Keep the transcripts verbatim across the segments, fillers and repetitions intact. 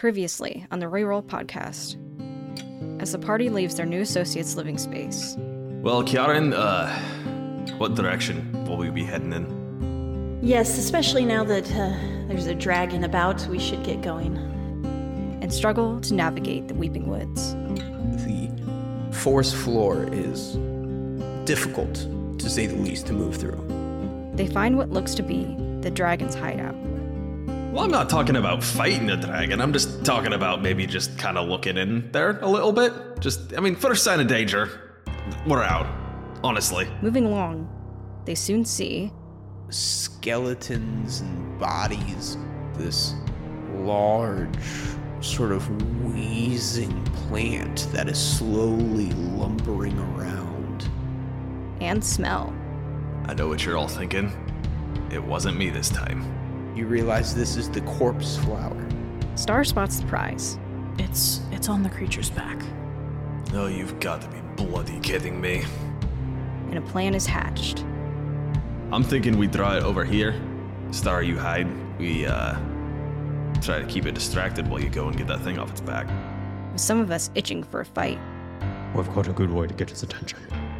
Previously on the Reroll podcast. As the party leaves their new associate's living space. Well, Kiaran, uh, what direction will we be heading in? Yes, especially now that uh, there's a dragon about, we should get going. And struggle to navigate the Weeping Woods. The forest floor is difficult, to say the least, to move through. They find what looks to be the dragon's hideout. Well, I'm not talking about fighting a dragon. I'm just talking about maybe just kind of looking in there a little bit. Just, I mean, first sign of danger, we're out, honestly. Moving along, they soon see skeletons and bodies. This large, sort of wheezing plant that is slowly lumbering around. And smell. I know what you're all thinking. It wasn't me this time. You realize this is the corpse flower. Star spots the prize. It's it's on the creature's back. Oh, you've got to be bloody kidding me. And a plan is hatched. I'm thinking we draw it over here. Star, you hide. We, uh, try to keep it distracted while you go and get that thing off its back. With some of us itching for a fight. We've got a good way to get his attention.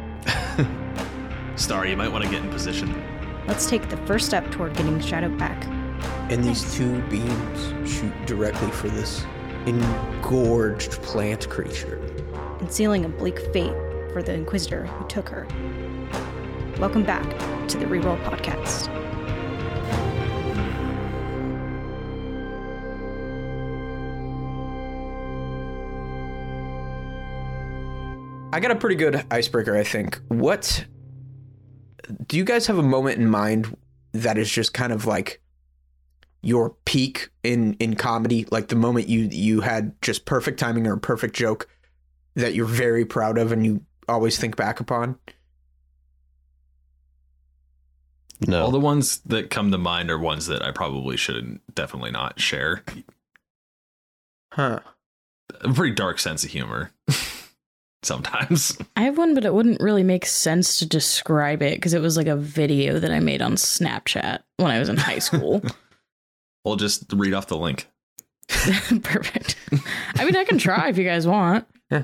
Star, you might want to get in position. Let's take the first step toward getting Shadow back. And these two beams shoot directly for this engorged plant creature. And sealing a bleak fate for the Inquisitor who took her. Welcome back to the Reroll podcast. I got a pretty good icebreaker, I think. What... Do you guys have a moment in mind that is just kind of like your peak in, in comedy? Like the moment you, you had just perfect timing or a perfect joke that you're very proud of and you always think back upon? No. All the ones that come to mind are ones that I probably should definitely not share. Huh. A pretty dark sense of humor. Sometimes. I have one, but it wouldn't really make sense to describe it because it was like a video that I made on Snapchat when I was in high school. We'll just read off the link. Perfect. I mean, I can try if you guys want. Yeah.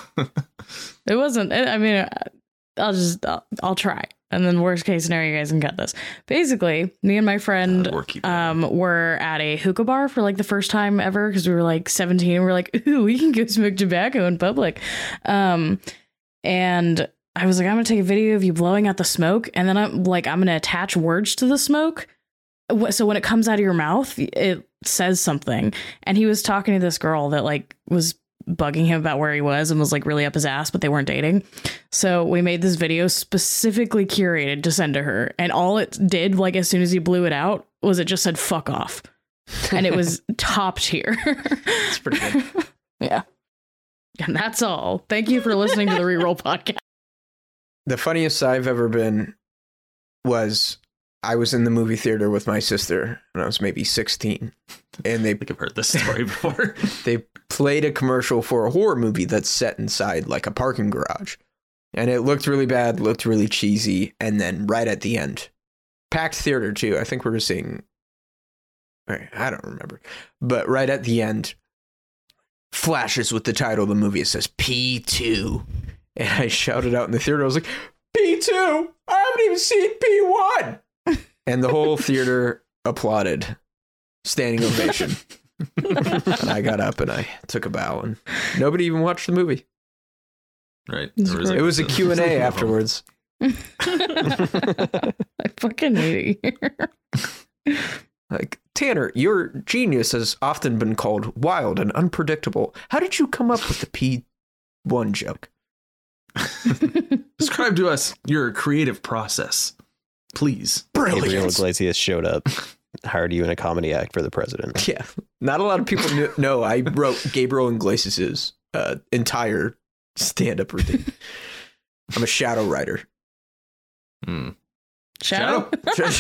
It wasn't, I mean, I'll just, I'll, I'll try. And then worst case scenario, you guys can cut this. Basically, me and my friend uh, we're, um, were at a hookah bar for like the first time ever because we were like seventeen. And we we're like, ooh, we can go smoke tobacco in public. Um, and I was like, I'm going to take a video of you blowing out the smoke. And then I'm like, I'm going to attach words to the smoke. So when it comes out of your mouth, it says something. And he was talking to this girl that like was bugging him about where he was and was like really up his ass, but they weren't dating. So we made this video specifically curated to send to her. And all it did, like as soon as he blew it out, was it just said fuck off. And it was top tier. It's pretty good. Yeah. And that's all. Thank you for listening to the Reroll podcast. The funniest I've ever been was I was in the movie theater with my sister when I was maybe sixteen. And they I think I've heard this story before. They played a commercial for a horror movie that's set inside like a parking garage. And it looked really bad, looked really cheesy. And then right at the end, packed theater too. I think we were seeing, I don't remember. But right at the end, flashes with the title of the movie. It says P two. And I shouted out in the theater. I was like, P two? I haven't even seen P one. And the whole theater applauded. Standing ovation. And I got up and I took a bow and nobody even watched the movie. Right. Was it was a Q and A afterwards. I fucking hate it here. Like, Tanner, your genius has often been called wild and unpredictable. How did you come up with the P one joke? Describe to us your creative process, please. Gabriel Brilliant. Iglesias showed up, hired you in a comedy act for the president. Yeah. Not a lot of people knew, know I wrote Gabriel Iglesias' uh, entire stand-up routine. I'm a shadow writer. Mm. Shadow?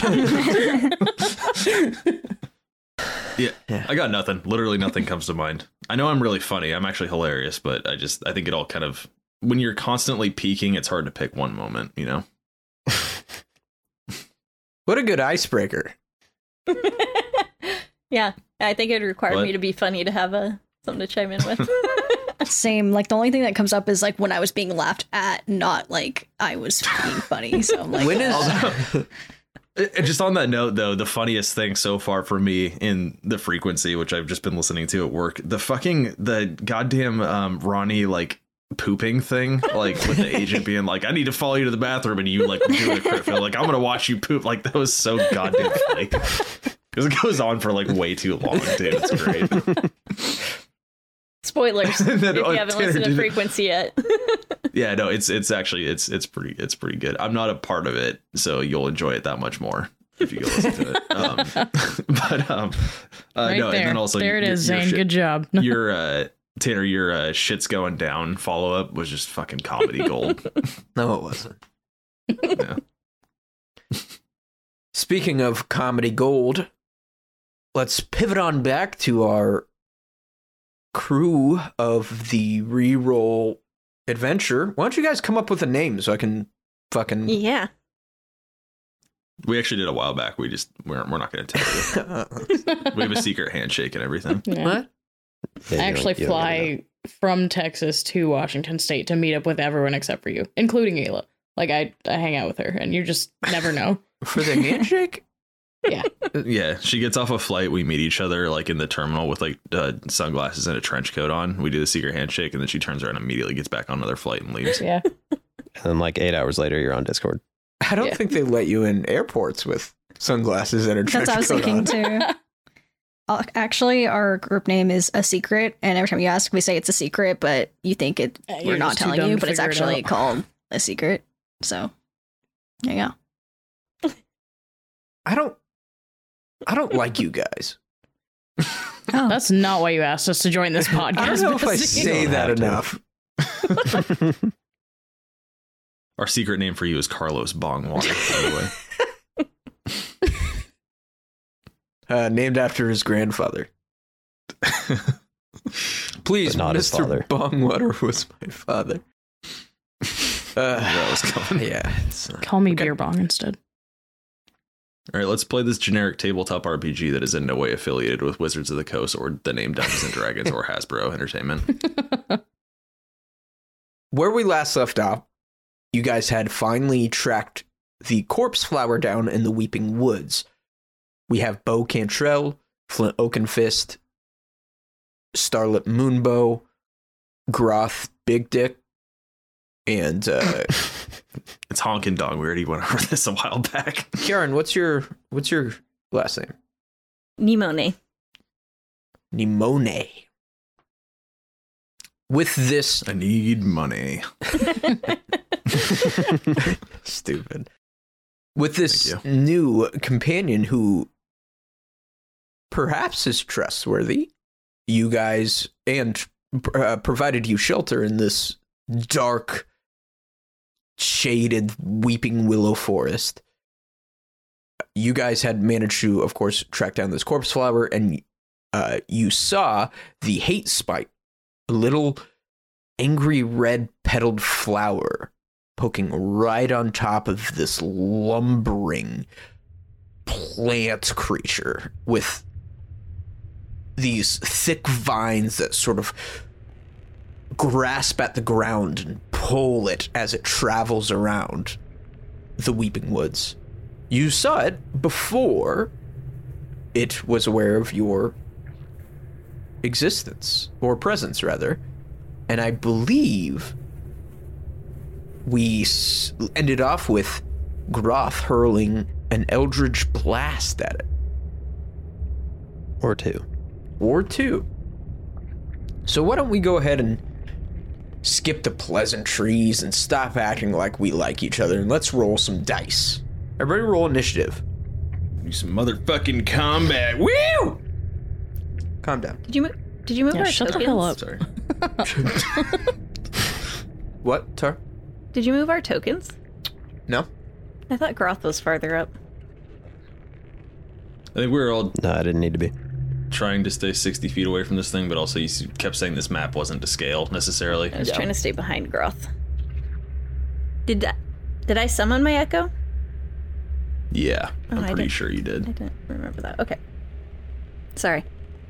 Yeah, Yeah. I got nothing. Literally nothing comes to mind. I know I'm really funny. I'm actually hilarious, but I just, I think it all kind of, when you're constantly peaking, it's hard to pick one moment, you know? What a good icebreaker. Yeah, I think it'd require What? me to be funny to have a something to chime in with. Same. Like the only thing that comes up is like when I was being laughed at, not like I was being funny. So I'm like, When is Uh, Just on that note, though, the funniest thing so far for me in the frequency, which I've just been listening to at work, the fucking the goddamn um, Ronnie like pooping thing, like with the agent being like, "I need to follow you to the bathroom," and you like doing a crit fail, like, "I'm gonna watch you poop." Like that was so goddamn funny because it goes on for like way too long, dude. It's great. Spoilers And then, if uh, you haven't Tanner listened to did it. Frequency yet. Yeah, no, it's it's actually it's it's pretty it's pretty good. I'm not a part of it, so you'll enjoy it that much more if you go listen to it. Um, but um, uh, Right no, there. and then also there it your- is, your Zane. shit- Good job. your uh Tanner, your uh shit's going down follow up was just fucking comedy gold. No, it wasn't. Yeah. Speaking of comedy gold, let's pivot on back to our crew of the reroll adventure. Why don't you guys come up with a name so I can fucking Yeah. We actually did a while back. We just we're we're not going to tell you. We have a secret handshake and everything. Yeah. What? Yeah, I you actually don't- you don't get it fly from Texas to Washington State to meet up with everyone except for you, including Ayla. Like I, I hang out with her, and you just never know. For the handshake? Yeah, she gets off a flight. We meet each other like in the terminal with like uh, sunglasses and a trench coat on. We do the secret handshake, and then she turns around and immediately gets back on another flight and leaves. Yeah. And then like eight hours later, you're on Discord. I don't Yeah. think they let you in airports with sunglasses and a trench that's what I was coat thinking on. too. Uh, Actually, our group name is A Secret, and every time you ask, we say it's a secret, but you think it Uh, we're you're not just too telling dumb you, to but it's figure it actually out. called A Secret. So, there you go. I don't I don't like you guys. Oh, That's not why you asked us to join this podcast. I don't know if I Bessie. say don't that have to. enough. Our secret name for you is Carlos Bongwater, by the way. Uh, named after his grandfather. Please, But not his Mister father. Bongwater was my father. Uh, That was coming. yeah. It's, uh, Call me Okay. Beer Bong instead. All right, let's play this generic tabletop R P G that is in no way affiliated with Wizards of the Coast or the name Dungeons and Dragons or Hasbro Entertainment. where we last left off, you guys had finally tracked the corpse flower down in the Weeping Woods. We have Bo Cantrell, Flint Oakenfist, Starlit Moonbow, Groth Big Dick, and uh, It's Honkin' Dong. We already went over this a while back. Karen. What's your what's your last name? Nimone. Nimone. With this I need money. stupid. With this Thank new companion who perhaps is trustworthy, you guys, and uh, provided you shelter in this dark, shaded Weeping Willow forest. You guys had managed to, of course, track down this corpse flower, and uh, you saw the hate spike, a little angry red petaled flower poking right on top of this lumbering plant creature with these thick vines that sort of grasp at the ground and pull it as it travels around the Weeping Woods. You saw it before it was aware of your existence, or presence, rather. And I believe we s- ended off with Groth hurling an eldritch blast at it. Or two. Or two. So why don't we go ahead and skip the pleasantries and stop acting like we like each other, and let's roll some dice. Everybody roll initiative. Do some motherfucking combat. Woo! Calm down. Did you move? Did you move Yeah, our shut the tokens? hell up. Sorry. What, Tar? Did you move our tokens? No? I thought Groth was farther up. I think we were all No, I didn't need to be. trying to stay sixty feet away from this thing, but also you s- kept saying this map wasn't to scale necessarily. I was Yeah. trying to stay behind Groth. Did I, did I summon my echo? Yeah, Oh, I'm I pretty didn't- sure you I did. didn't remember that. Okay. Sorry.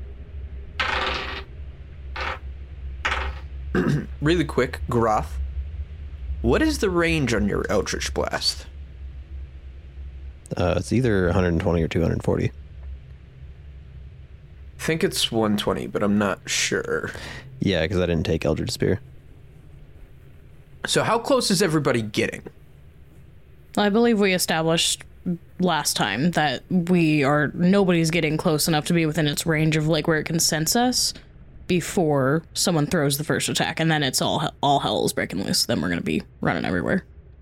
Really quick, Groth. What is the range on your Eldritch Blast? Uh, it's either one hundred twenty or two hundred forty. I think it's one twenty, but I'm not sure. Yeah, because I didn't take Eldritch Spear. So how close is everybody getting? I believe we established last time that we are nobody's getting close enough to be within its range of like where it can sense us before someone throws the first attack, and then it's all all hell is breaking loose. Then we're gonna be running everywhere.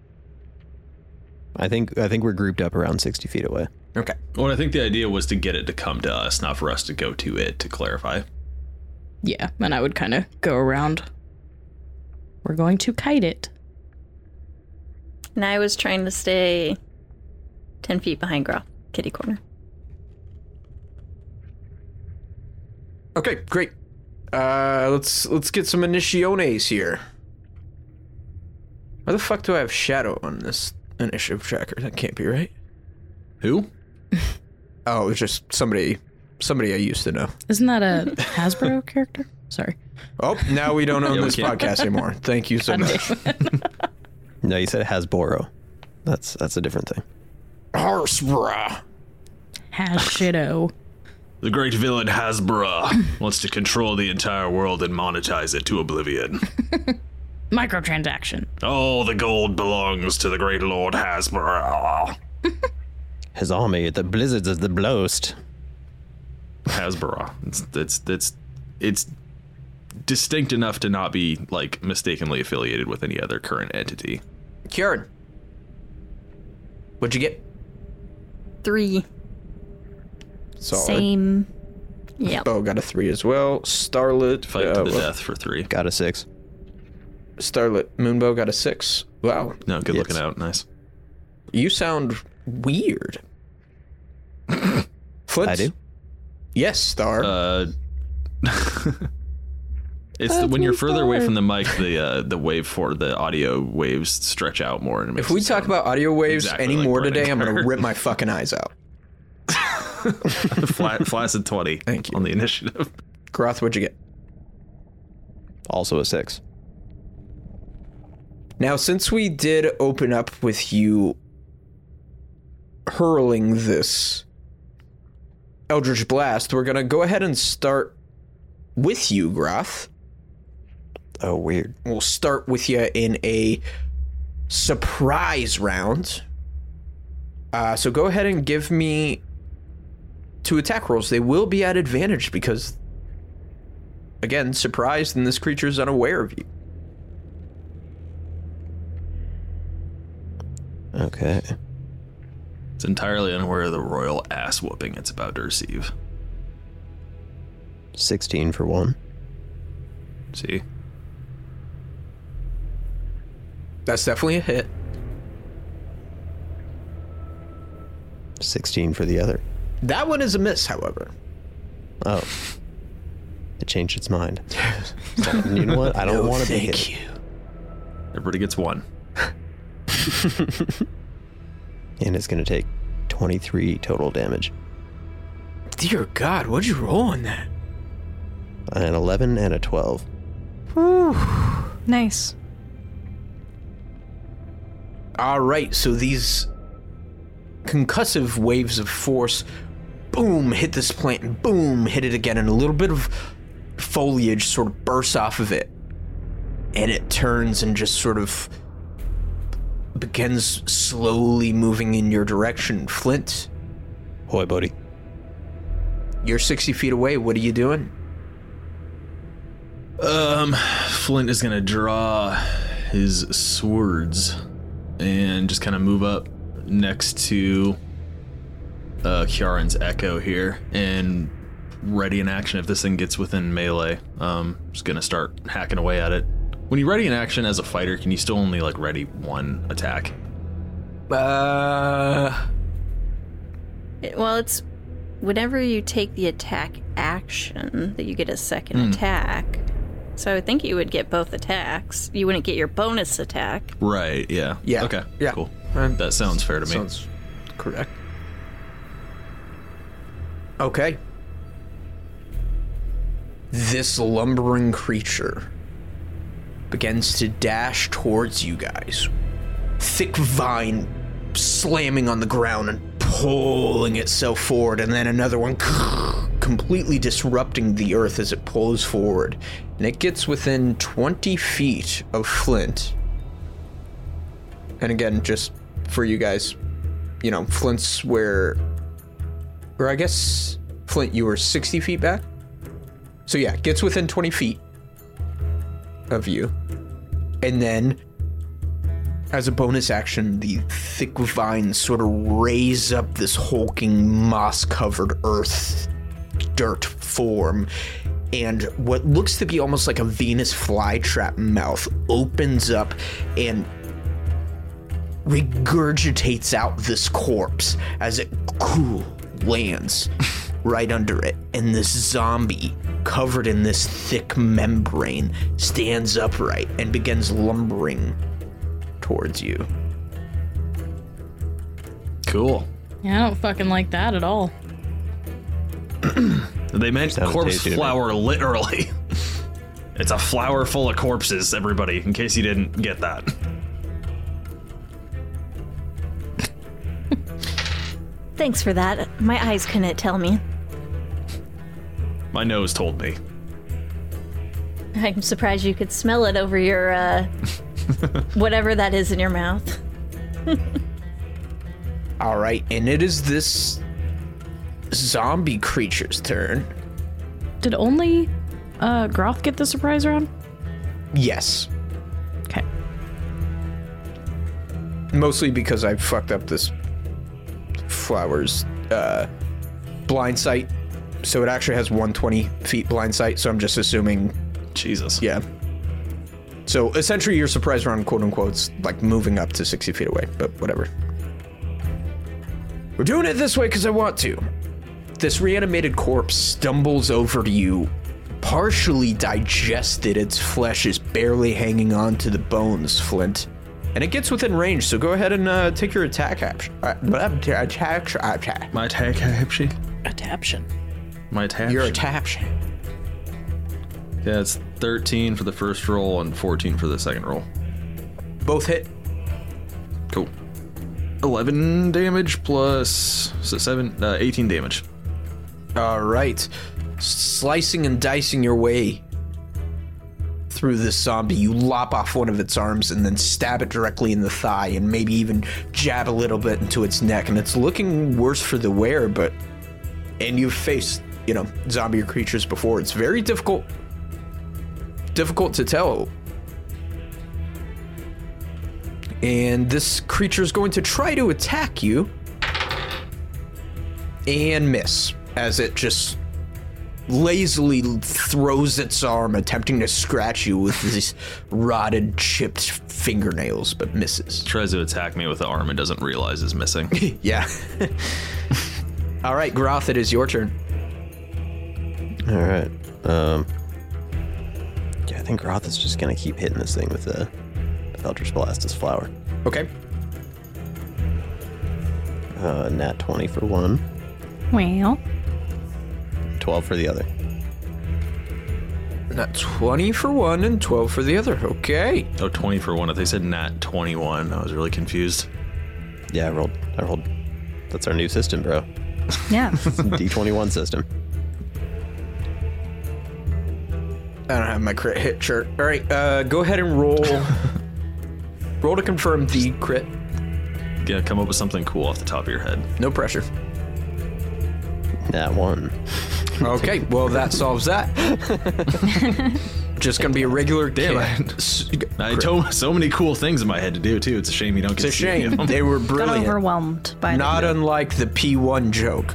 I think I think we're grouped up around sixty feet away. Okay. Well, I think the idea was to get it to come to us, not for us to go to it, to clarify. Yeah, and I would kind of go around. We're going to kite it. And I was trying to stay ten feet behind Groth, kitty corner. Okay, great. Uh, let's let's get some initiationes here. Why the fuck do I have Shadow on this initiative tracker? That can't be right. Who? Oh, it's just somebody somebody I used to know. Isn't that a Hasbro character? Sorry. Oh, now we don't own Yeah, we this can't. podcast anymore. Thank you so much. No, you said Hasboro. That's that's a different thing. Harsbra. Hashido. The great villain Hasbro wants to control the entire world and monetize it to oblivion. Microtransaction. All the gold belongs to the great Lord Hasbro. His army, the blizzards of the blowst. Hasbro. It's it's it's it's distinct enough to not be like mistakenly affiliated with any other current entity. Kieran. What'd you get? Three. Solid. Same. Yep. Bo got a three as well. Starlit. Fight uh, to the well, death for three. Got a six. Starlit Moonbow got a six. Wow. No, good Yes. looking out. Nice. You sound weird. Flint? I do. Yes, Star. Uh, it's the, when you're further away from the mic, the uh, the wave for the audio waves stretch out more. And it makes if we it talk sound about audio waves exactly any like more Brendan today, I'm going to Carter. rip my fucking eyes out. flat, flaccid twenty. Thank you. On the initiative. Groth, what'd you get? Also a six. Now, since we did open up with you hurling this Eldritch Blast, we're going to go ahead and start with you, Groth. Oh, weird. We'll start with you in a surprise round. Uh, so go ahead and give me two attack rolls. They will be at advantage because, again, surprised and this creature is unaware of you. Okay. It's entirely unaware of the royal ass whooping it's about to receive. sixteen for one. See? That's definitely a hit. sixteen for the other. That one is a miss, however. Oh. It changed its mind. So, you know what? I don't No, want to be thank hit. you. Everybody gets one. And it's going to take twenty-three total damage. Dear God, what'd you roll on that? An eleven and a twelve. Nice. All right, so these concussive waves of force, boom, hit this plant, and boom, hit it again, and a little bit of foliage sort of bursts off of it. And it turns and just sort of begins slowly moving in your direction. Flint, Hoi, buddy. you're sixty feet away. What are you doing? Um, Flint is gonna draw his swords and just kind of move up next to uh, Kjaran's Echo here and ready in action if this thing gets within melee. Um, just gonna start hacking away at it. When you ready in action as a fighter, can you still only like ready one attack? Uh, It- well, it's whenever you take the attack action that you get a second Hmm. attack. So I would think you would get both attacks. You wouldn't get your bonus attack. Right. Yeah. Yeah, Okay. yeah. Cool. Uh, That sounds fair to me. sounds correct. Okay. this lumbering creature begins to dash towards you guys. Thick vine slamming on the ground and pulling itself forward, and then another one completely disrupting the earth as it pulls forward. And it gets within twenty feet of Flint. And again, just for you guys, you know, Flint's where, or I guess, Flint, you were sixty feet back? So yeah, gets within twenty feet of you. And then, as a bonus action, the thick vines sort of raise up this hulking, moss-covered earth, dirt form, and what looks to be almost like a Venus flytrap mouth opens up and regurgitates out this corpse as it cool lands right under it. And this zombie, covered in this thick membrane, stands upright and begins lumbering towards you. Cool. Yeah, I don't fucking like that at all. They meant Sounded corpse tasty to me. flower, literally. It's a flower full of corpses, everybody, in case you didn't get that. Thanks for that. My eyes couldn't tell me. My nose told me. I'm surprised you could smell it over your, uh, whatever that is in your mouth. All right, and it is this zombie creature's turn. Did only uh, Groth get the surprise round? Yes. Okay. Mostly because I fucked up this flower's uh, blind sight. So it actually has one hundred twenty feet blind sight, so I'm just assuming, Jesus. yeah. So essentially your surprise round, quote unquote's like moving up to sixty feet away, but whatever. We're doing it this way because I want to. This reanimated corpse stumbles over to you, partially digested. Its flesh is barely hanging on to the bones, Flint. And it gets within range, so go ahead and uh, take your attack action. Uh, attack, attack. My attack action. Adaption. My attack. Your attack. Yeah, it's thirteen for the first roll and fourteen for the second roll. Both hit. Cool. eleven damage plus so seven, uh, eighteen damage. All right. Slicing and dicing your way through this zombie, you lop off one of its arms and then stab it directly in the thigh and maybe even jab a little bit into its neck. And it's looking worse for the wearer, but... And you've faced, you know, zombie creatures before. It's very difficult... Difficult to tell. And this creature is going to try to attack you. And miss, as it just lazily throws its arm, attempting to scratch you with these rotted, chipped fingernails, but misses. Tries to attack me with the arm and doesn't realize it's missing. Yeah. All right, Groth, it is your turn. All right. Um. Yeah, I think Groth is just gonna keep hitting this thing with the Eldritch Blast as flower. Okay. Uh, nat twenty for one, Well, twelve for the other. Not twenty for one and twelve for the other. Okay. Oh, twenty for one. If they said nat twenty-one, I was really confused. Yeah, I rolled. I rolled. That's our new system, bro. Yeah. D twenty-one system. I don't have my crit hit chart. All right, uh, go ahead and roll. Roll to confirm the crit. Yeah, come up with something cool off the top of your head. No pressure. Nat one. Okay, well, that solves that. Just gonna be a regular Damn, kit. I, I told so many cool things in my head to do too. It's a shame you don't It's get a to see any of shame. them. They were Got brilliant. overwhelmed by Not them. unlike the P one joke.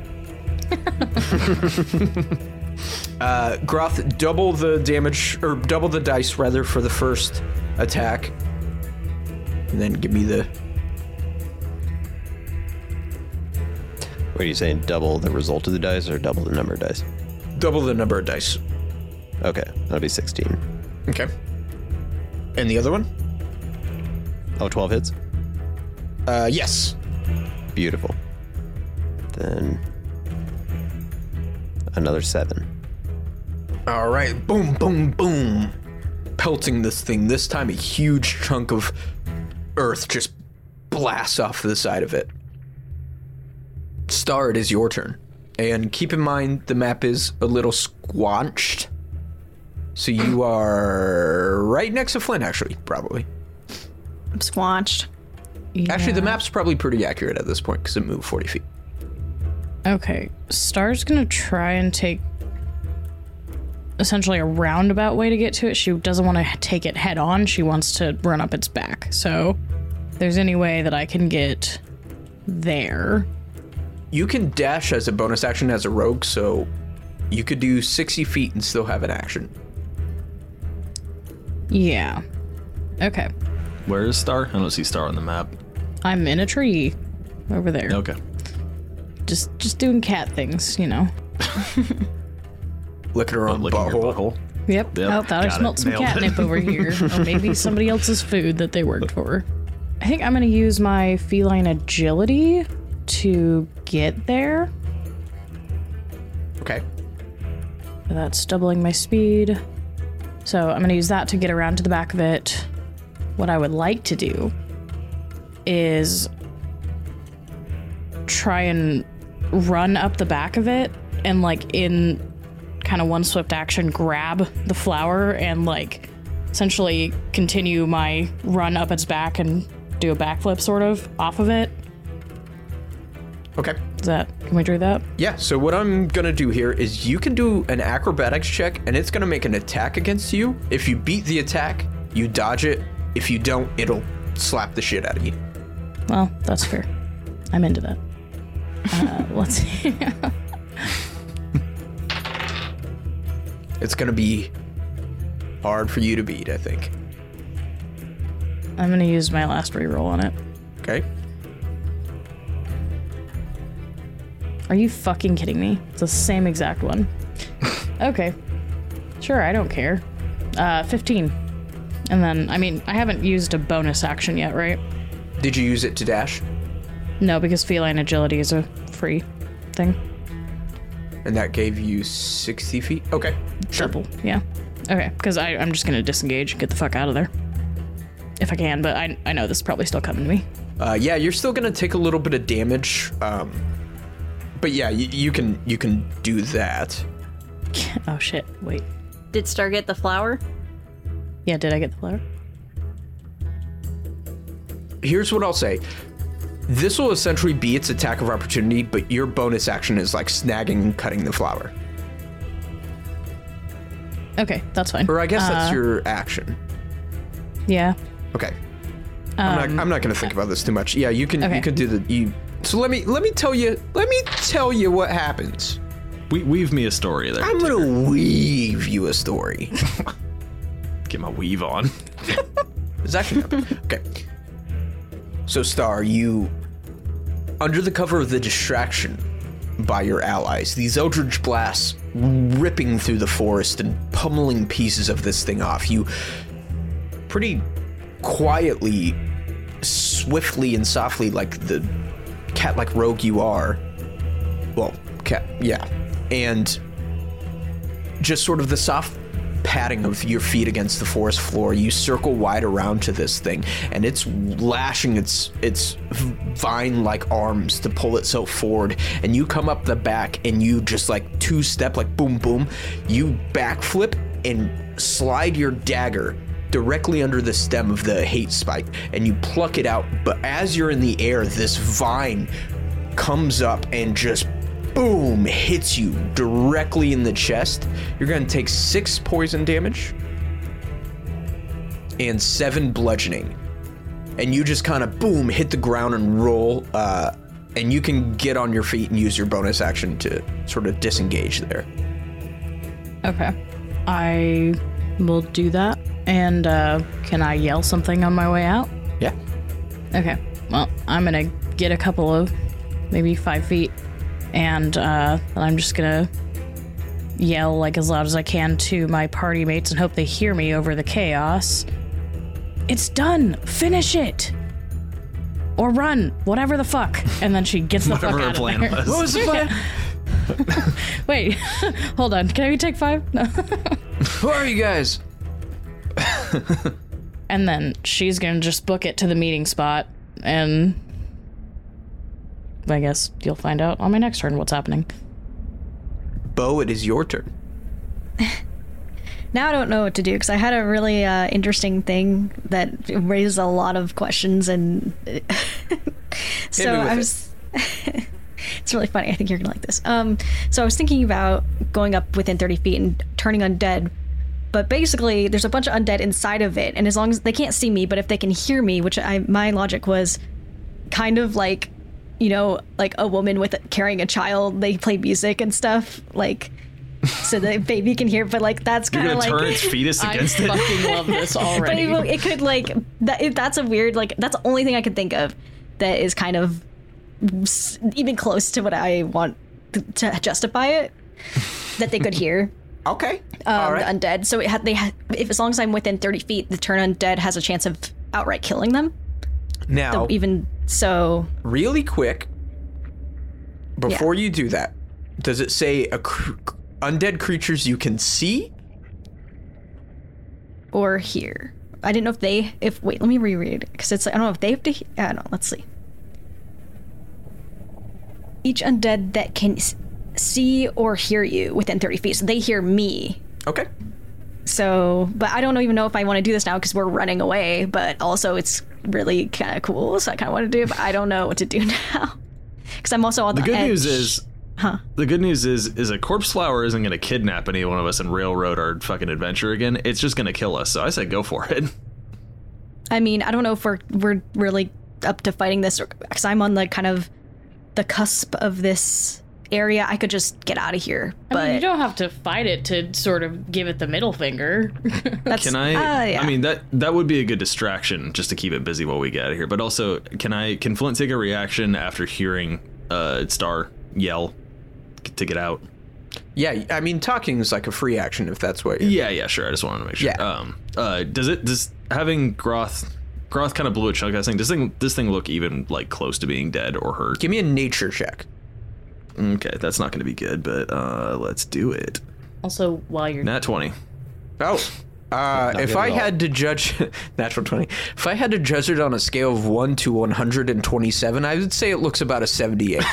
uh, Groth, double the damage, or double the dice rather, for the first attack. And then give me the... What are you saying? Double the result of the dice or double the number of dice? Double the number of dice. Okay, that'll be sixteen. Okay. And the other one? Oh, twelve hits? Uh, yes. Beautiful. Then another seven. All right, boom, boom, boom. Pelting this thing. This time a huge chunk of earth just blasts off the side of it. Star, it is your turn. And keep in mind, the map is a little squanched. So you are right next to Flynn, actually, probably. I'm squanched. Yeah. Actually, the map's probably pretty accurate at this point because it moved forty feet. Okay, Star's gonna try and take essentially a roundabout way to get to it. She doesn't want to take it head on. She wants to run up its back. So if there's any way that I can get there. You can dash as a bonus action as a rogue, so you could do sixty feet and still have an action. Yeah. Okay. Where is Star? I don't see Star on the map. I'm in a tree over there. Okay. Just just doing cat things, you know. Look at her Oh, own look at your butthole. butthole. Yep. Yep, Oh, thought I got smelled it. some Nailed catnip it. over here. Or maybe somebody else's food that they worked for. I think I'm going to use my feline agility to get there. Okay. That's doubling my speed. So I'm going to use that to get around to the back of it. What I would like to do is try and run up the back of it and, like, in kind of one swift action, grab the flower and, like, essentially continue my run up its back and do a backflip sort of off of it. Okay. Is that, can we do that? Yeah, so what I'm gonna do here is you can do an acrobatics check and it's gonna make an attack against you. If you beat the attack, you dodge it. If you don't, it'll slap the shit out of you. Well, that's fair. I'm into that. Uh, let's see. It's gonna be hard for you to beat, I think. I'm gonna use my last reroll on it. Okay. Are you fucking kidding me? It's the same exact one. Okay. Sure, I don't care. Uh, fifteen. And then, I mean, I haven't used a bonus action yet, right? Did you use it to dash? No, because feline agility is a free thing. And that gave you sixty feet? Okay. Sure. Double, yeah. Okay, because I'm just gonna disengage and get the fuck out of there. If I can, but I, I know this is probably still coming to me. Uh, yeah, you're still gonna take a little bit of damage. Um, but yeah, you, you can you can do that. Oh shit, wait. Did Star get the flower? Yeah, did I get the flower? Here's what I'll say. This will essentially be its attack of opportunity, but your bonus action is like snagging and cutting the flower. Okay, that's fine. Or I guess that's Uh, your action. Yeah. Okay. I'm Um, not I'm not gonna think about this too much. Yeah, you can Okay. you can do the you so let me let me tell you let me tell you what happens. We, weave me a story there. I'm gonna weave you a story. Get my weave on. It's actually okay. So Star, you under the cover of the distraction by your allies, these eldritch blasts ripping through the forest and pummeling pieces of this thing off. You pretty quietly, swiftly and softly, like the cat-like rogue you are. Well, cat, yeah. And just sort of the soft patting of your feet against the forest floor, you circle wide around to this thing, and it's lashing its its vine-like arms to pull itself forward, and you come up the back and you just like two-step, like boom boom, you backflip and slide your dagger directly under the stem of the hate spike, and you pluck it out, but as you're in the air, this vine comes up and just boom, hits you directly in the chest. You're gonna take six poison damage and seven bludgeoning. And you just kind of boom, hit the ground and roll, uh, and you can get on your feet and use your bonus action to sort of disengage there. Okay. I will do that. And uh, can I yell something on my way out? Yeah. Okay. Well, I'm gonna get a couple of maybe five feet, and uh, then I'm just gonna yell like as loud as I can to my party mates and hope they hear me over the chaos. It's done. Finish it. Or run. Whatever the fuck. And then she gets the fuck Whatever her out of plan there. was. What was the plan? Wait, hold on. Can I take five? No. Who are you guys? And then she's gonna just book it to the meeting spot, and I guess you'll find out on my next turn what's happening. Bo, it is your turn. Now I don't know what to do because I had a really uh, interesting thing that raised a lot of questions, and so I was. It's really funny. I think you're gonna like this. Um, so I was thinking about going up within thirty feet and turning undead, but basically there's a bunch of undead inside of it, and as long as they can't see me, but if they can hear me, which I my logic was kind of like, you know, like a woman with carrying a child, they play music and stuff like. So the baby can hear, but like that's kind of like turn its fetus against I it. fucking love this already. But it, it could like that. If that's a weird like that's the only thing I could think of that is kind of s- even close to what I want to, to justify it that they could hear. Okay. Um, All right. The undead. So it had they had, if as long as I'm within thirty feet, the turn undead has a chance of outright killing them. Now, So even so, really quick, before you do that, does it say a cr- undead creatures you can see? or here. I didn't know if they if wait. Let me reread because it's I don't know if they have to. he- I don't know. Let's see. Each undead that can s- see or hear you within thirty feet. So they hear me. Okay. So, but I don't even know if I want to do this now because we're running away, but also it's really kind of cool. So I kind of want to do it, but I don't know what to do now. Because I'm also on the The good edge. news is, Huh. the good news is, is a corpse flower isn't going to kidnap any one of us and railroad our fucking adventure again. It's just going to kill us. So I say go for it. I mean, I don't know if we're, we're really up to fighting this because I'm on the kind of the cusp of this area. I could just get out of here, I but mean, you don't have to fight it to sort of give it the middle finger. that's, Can I? Uh, yeah. I mean that that would be a good distraction just to keep it busy while we get out of here. But also, can I? Can Flint take a reaction after hearing uh, Star yell to get out? Yeah, I mean, talking is like a free action if that's what you're... Yeah, yeah, sure. I just wanted to make sure. Yeah. Um. Uh. Does it? Does having Groth? Groth kind of blew a chunk. I was saying, does thing this thing look even like close to being dead or hurt? Give me a nature check. Okay, that's not going to be good, but uh, let's do it. Also, while you're Nat twenty. Oh. Uh, if good I at all. had to judge... Natural twenty. If I had to judge it on a scale of one to one hundred twenty-seven, I would say it looks about a seventy-eight.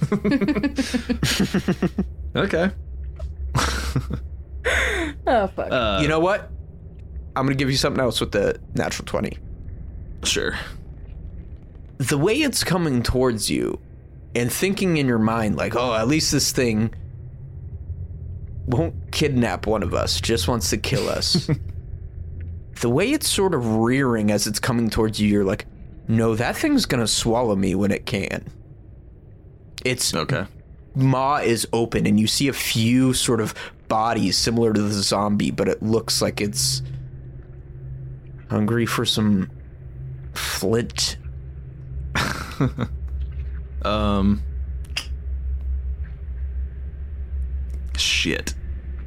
Okay. oh fuck. Uh, You know what? I'm going to give you something else with the natural twenty. Sure. The way it's coming towards you and thinking in your mind like, oh, at least this thing won't kidnap one of us, just wants to kill us. The way it's sort of rearing as it's coming towards you, you're like, no, that thing's going to swallow me when it can. Its Okay. maw is open and you see a few sort of bodies similar to the zombie, but it looks like it's hungry for some flint. Um. Shit.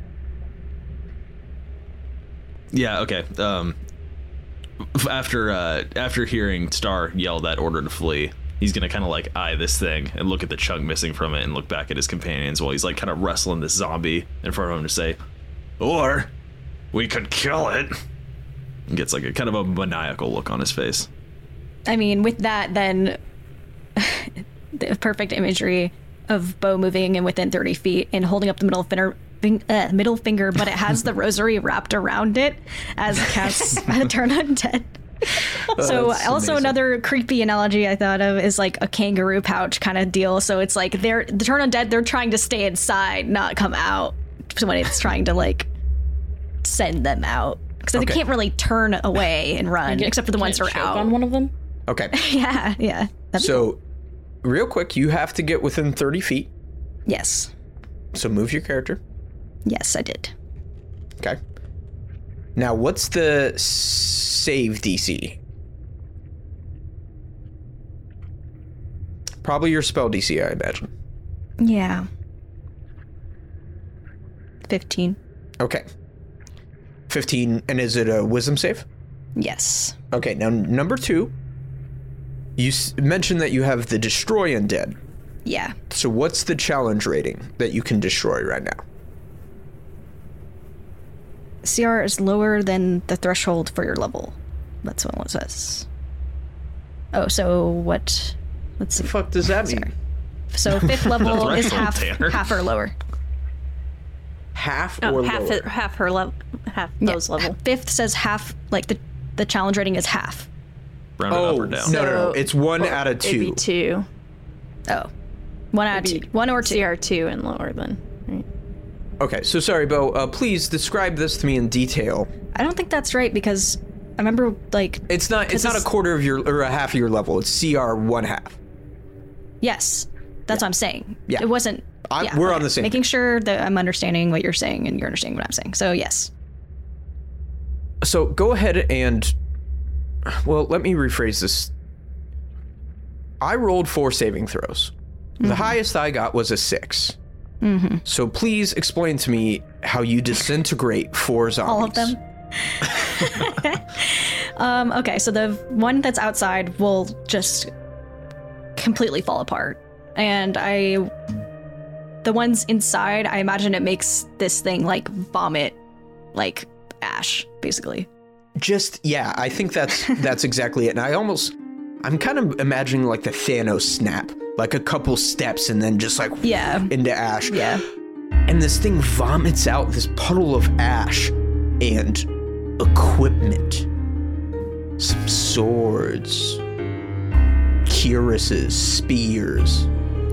Yeah. Okay. Um. f- After uh, after hearing Star yell that order to flee, he's gonna kind of like eye this thing and look at the chunk missing from it and look back at his companions while he's like kind of wrestling this zombie in front of him to say, "Or we could kill it." And gets like a kind of a maniacal look on his face. I mean, with that, then the perfect imagery of Bo moving in within thirty feet and holding up the middle finger, fin- uh, middle finger, but it has the rosary wrapped around it as casts turn undead. So that's also amazing. another creepy analogy I thought of is like a kangaroo pouch kind of deal. So it's like they're the turn undead, they're trying to stay inside, not come out when it's trying to like send them out. Because Okay. they can't really turn away and run, Get- except for the ones who can't are choke out. on one of them. Okay. Yeah, yeah. That'd be So, real quick, you have to get within thirty feet. Yes. So move your character. Yes, I did. Okay. Now, what's the save D C? Probably your spell D C, I imagine. Yeah. fifteen. Okay. fifteen, and is it a wisdom save? Yes. Okay, now number two, you s- mentioned that you have the destroy undead. Yeah. So what's the challenge rating that you can destroy right now? C R is lower than the threshold for your level. That's what it says. Oh, so what? Let's see. The fuck does that Sorry. mean? So fifth level is threshold, half, Tanner. half or lower. Half Oh, or half lower? it, half her level, half Yeah. those level. Fifth says half, like the, the challenge rating is half. Round it Oh, up or down. no, no, no. So- It's one out of It'd be two. two. Oh. One out of two. It'd be One or two. C R two and lower then. Right. Okay, so sorry, Bo. Uh, please describe this to me in detail. I don't think that's right because I remember, like, It's not. It's 'Cause not a it's- quarter of your or a half of your level. It's C R one half. yes, that's what I'm saying. Yeah. It wasn't. I- yeah, we're okay. on the same Making sure that I'm understanding what you're saying and you're understanding what I'm saying. So, yes. So go ahead and, well, let me rephrase this. I rolled four saving throws. Mm-hmm. The highest I got was a six. Mm-hmm. So please explain to me how you disintegrate four zombies. All of them. um, okay, so the one that's outside will just completely fall apart. And I. The ones inside, I imagine it makes this thing like vomit, like ash, basically. Just yeah, I think that's that's exactly it. And I almost, I'm kind of imagining like the Thanos snap, like a couple steps and then just like Yeah. into ash. Yeah. And this thing vomits out this puddle of ash and equipment. Some swords, cuirasses, spears.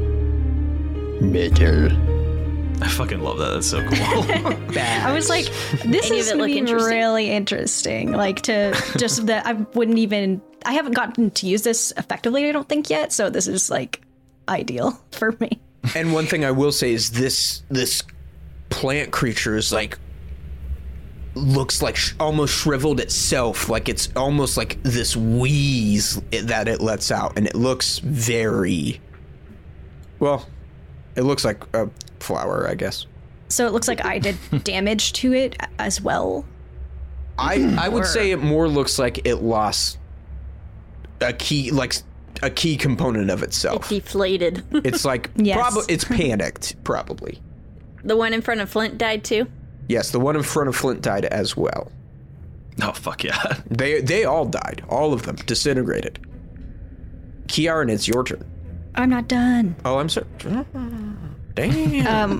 Metal. I fucking love that. That's so cool. I was like, this Any is of it gonna look be interesting? really interesting. Like to just that I wouldn't even I haven't gotten to use this effectively, I don't think yet. So this is like ideal for me. And one thing I will say is this this plant creature is like looks like sh- almost shriveled itself, like it's almost like this wheeze that it lets out, and it looks very well. It looks like a flower, I guess. So it looks like I did damage to it as well. I I would say it more looks like it lost a key, like a key component of It itself. deflated. It's like Yes. probably it's panicked, probably. The one in front of Flint died too. Yes, the one in front of Flint died as well. Oh, fuck yeah. They they all died, all of them disintegrated. Kiaran, it's your turn. I'm not done. Oh, I'm sorry. Damn. Um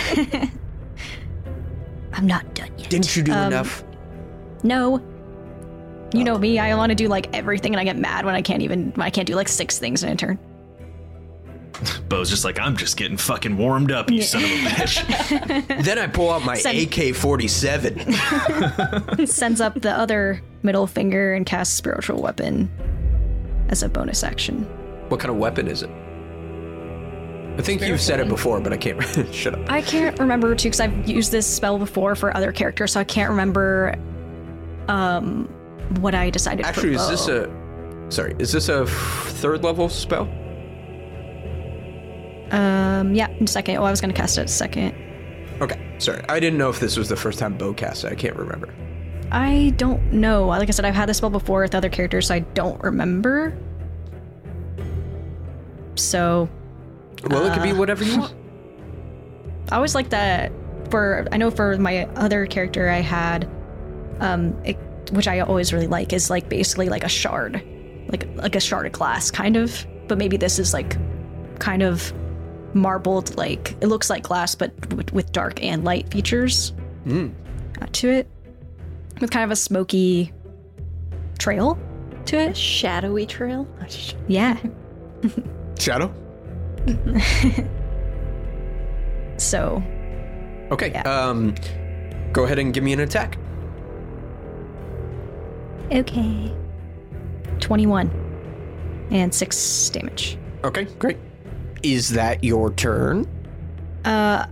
I'm not done yet. Didn't you do um, enough? No. You know me, I want to do like everything and I get mad when I can't even when I can't do like six things in a turn. Bo's just like, I'm just getting fucking warmed up, you son of a bitch. Then I pull out my Send- A K forty-seven. Sends up the other middle finger and casts spiritual weapon as a bonus action. What kind of weapon is it? I think you've said it before, but I can't. Shut up. I can't remember too because I've used this spell before for other characters, so I can't remember um what I decided. Actually, for is this Bo. a? Sorry, is this a f- third level spell? Um, yeah, in second. Oh, I was gonna cast it second. Okay, sorry. I didn't know if this was the first time Bo cast it. I can't remember. I don't know. Like I said, I've had this spell before with other characters, so I don't remember. So Well, it could be Uh, whatever you want. I always like that. For I know for my other character, I had, um, it, which I always really like, is like basically like a shard, like like a shard of glass, kind of. But maybe this is like kind of marbled, like it looks like glass, but with, with dark and light features Mm. uh, to it, with kind of a smoky trail to A it. shadowy trail. Yeah. Shadow. So Okay. Yeah. Um, go ahead and give me an attack. okay. twenty-one and six damage. Okay, great. Is that your turn? Uh,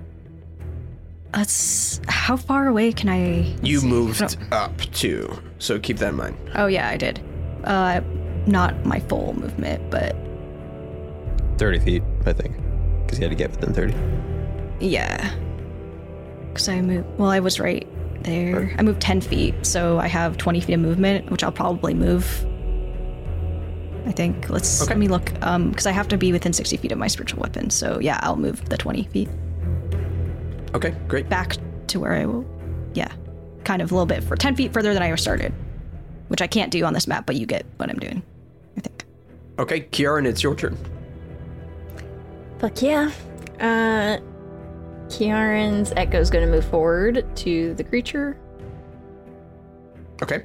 let's. How far away can I? You see? moved No. up too, so keep that in mind. Oh yeah, I did. Uh, not my full movement, but thirty feet, I think. Because you had to get within thirty. yeah. Cause I moved. Well, I was right there. I moved ten feet, so I have twenty feet of movement, which I'll probably move. I think. Let's Okay. let me look. Um, because I have to be within sixty feet of my spiritual weapon. So yeah, I'll move the twenty feet Okay, great. back to where I will. Yeah, kind of a little bit for ten feet further than I started, which I can't do on this map, but you get what I'm doing. I think. Okay, Kiaran, it's your turn. Fuck yeah. Uh, Kiaran's echo's gonna move forward to the creature Okay.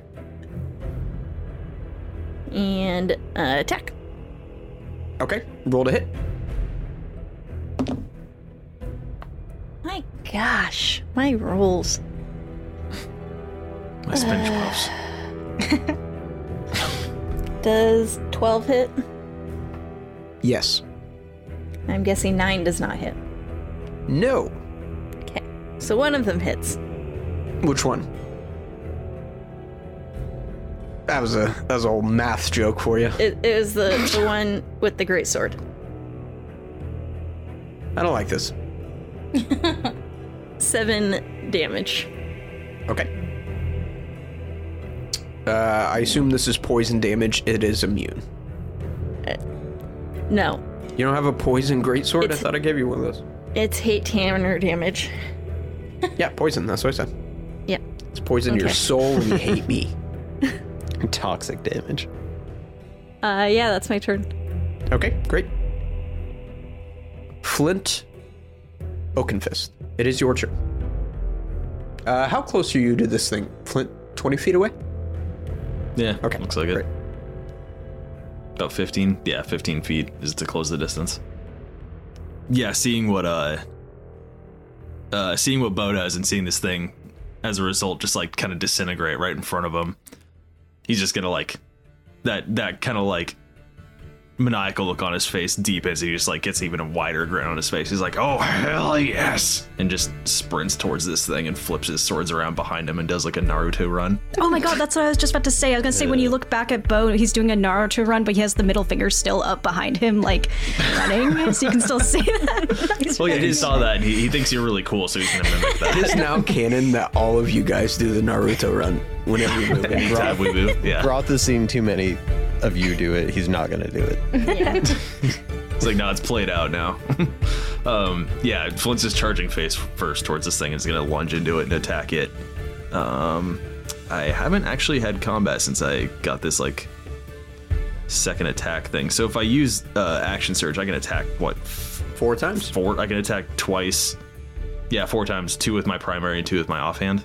and uh, attack. Okay, roll to hit. My gosh, my rolls. My spinach puffs. Does twelve hit? Yes. I'm guessing nine does not hit. No. Okay, so one of them hits. Which one? That was a that was a old math joke for you. It, it was the, the one with the great sword. I don't like this. Seven damage. Okay. Uh, I assume this is poison damage. It is immune. No, You don't have a poison greatsword? I It's- thought I gave you one of those. it's hate hammer damage. Yeah, poison. That's what I said. Yeah. It's poison your Okay. soul and you hate me. Toxic damage. Uh, yeah, that's my turn. Okay, great. Flint Oakenfist. It is your turn. Uh, how close are you to this thing? Flint, twenty feet away? Yeah, Okay, looks like it. great. About fifteen. Yeah, fifteen feet is to close the distance. Yeah, seeing what uh, uh, seeing what Bo does and seeing this thing, as a result, just like kind of disintegrate right in front of him. He's just gonna like that that kind of like maniacal look on his face deepens. He just like gets even a wider grin on his face. He's like, "Oh hell yes!" and just sprints towards this thing and flips his swords around behind him and does like a Naruto run. Oh my god, that's what I was just about to say. I was gonna say when you look back at Bo, he's doing a Naruto run, but he has the middle finger still up behind him, like running, so you can still see that. He's Well, yeah, very- he saw that and he, he thinks you're really cool, so he's gonna mimic that. It is now canon that all of you guys do the Naruto run whenever you move in. Anytime we move, yeah. Roth has seen too many of you do it. He's not going to do it. Yeah. It's like, no, it's played out now. um, yeah, Flint's just charging face first towards this thing and is gonna lunge into it and attack it. Um, I haven't actually had combat since I got this like second attack thing. So if I use uh, action surge, I can attack what Four times? four? I can attack twice. Yeah, four times. Two with my primary and two with my offhand.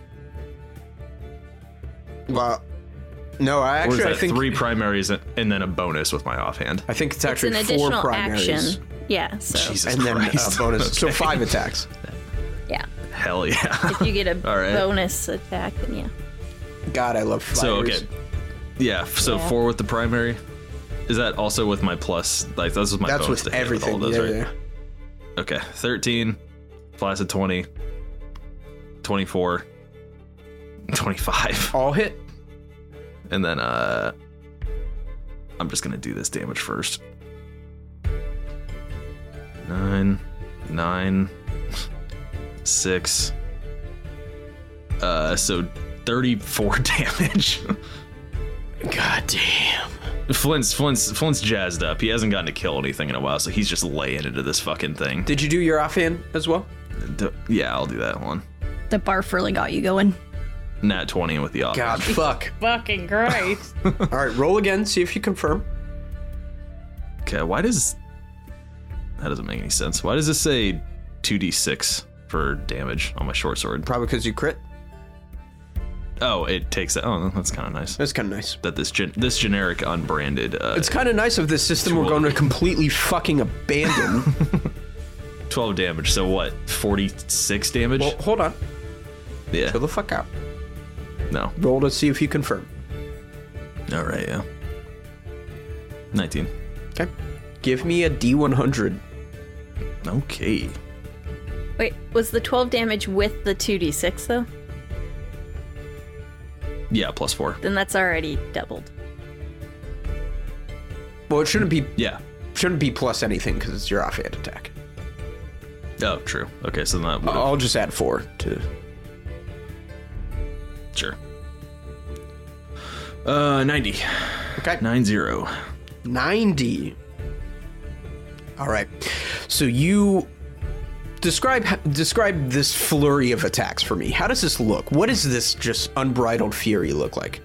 Well, no, I Or is actually that I think three primaries and then a bonus with my offhand? I think it's It's actually an four additional primaries action. Yeah, so Jesus and then a Christ. bonus. So Okay. five attacks. yeah. Hell yeah. If you get a All right. bonus attack, then yeah. God, I love fighters. So okay, yeah. So Yeah. four with the primary. Is that also with my plus? Like that's with my That's bonus with to hit with everything. all those, yeah, right? yeah. Okay, thirteen, flies at twenty, twenty-four, twenty-five, All hit. and then uh, I'm just gonna do this damage first. Nine, nine, six. Uh, so thirty-four damage. God damn. Flint's Flint's Flint's jazzed up. He hasn't gotten to kill anything in a while, so he's just laying into this fucking thing. Did you do your offhand as well? D- Yeah, I'll do that one. The barf really got you going. Nat twenty with the off. God, fuck. Fucking Christ. All right, roll again. See if you confirm. Okay, why does that doesn't make any sense? Why does this say two d six for damage on my short sword? Probably because you crit. Oh, it takes that. Oh, that's kind of nice. That's kind of nice. That this gen- this generic unbranded uh, It's kind of nice of this system we're going to completely fucking abandon. twelve damage. So what? forty-six damage? Well, hold on. yeah. Chill the fuck out. No. Roll to see if you confirm. All right. Yeah. nineteen. Okay. Give me a D one hundred. Okay. Wait, was the twelve damage with the two d six though? Yeah, plus four. Then that's already doubled. Well, it shouldn't be Yeah. shouldn't be plus anything because it's your offhand attack. Oh, true. Okay, so that would I'll just add four to. sure. Uh, ninety. Okay. Nine zero. ninety. All right. So you describe describe this flurry of attacks for me. How does this look? What does this just unbridled fury look like?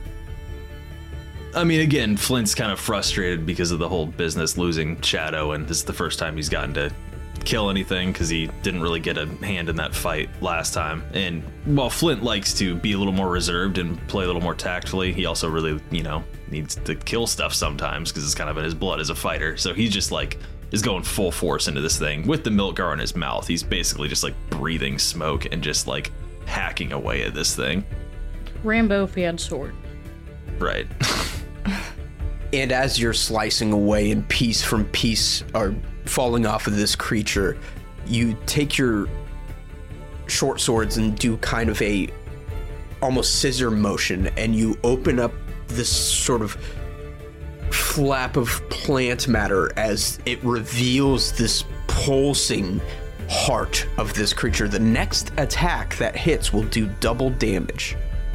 I mean, again, Flint's kind of frustrated because of the whole business losing Shadow, and this is the first time he's gotten to kill anything because he didn't really get a hand in that fight last time. And while Flint likes to be a little more reserved and play a little more tactfully, he also really, you know, needs to kill stuff sometimes because it's kind of in his blood as a fighter. So he's just like is going full force into this thing with the milk jar in his mouth. He's basically just like breathing smoke and just like hacking away at this thing. Rambo if he had sword. Right. And as you're slicing away and piece from piece are falling off of this creature, you take your short swords and do kind of a almost scissor motion, and you open up this sort of flap of plant matter as it reveals this pulsing heart of this creature. The next attack that hits will do double damage.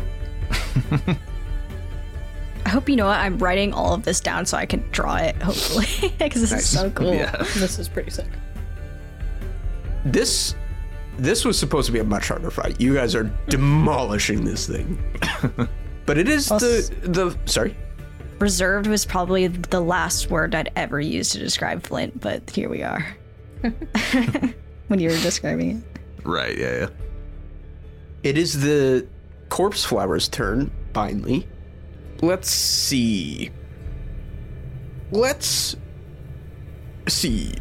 I hope you know what, I'm writing all of this down so I can draw it, hopefully, because this Nice. is so cool. Yeah. This is pretty sick. This this was supposed to be a much harder fight. You guys are demolishing this thing. But it is the the sorry. Reserved was probably the last word I'd ever use to describe Flint, but here we are. When you were describing it. Right, yeah, yeah. It is the corpse flower's turn, finally. Let's see. Let's see.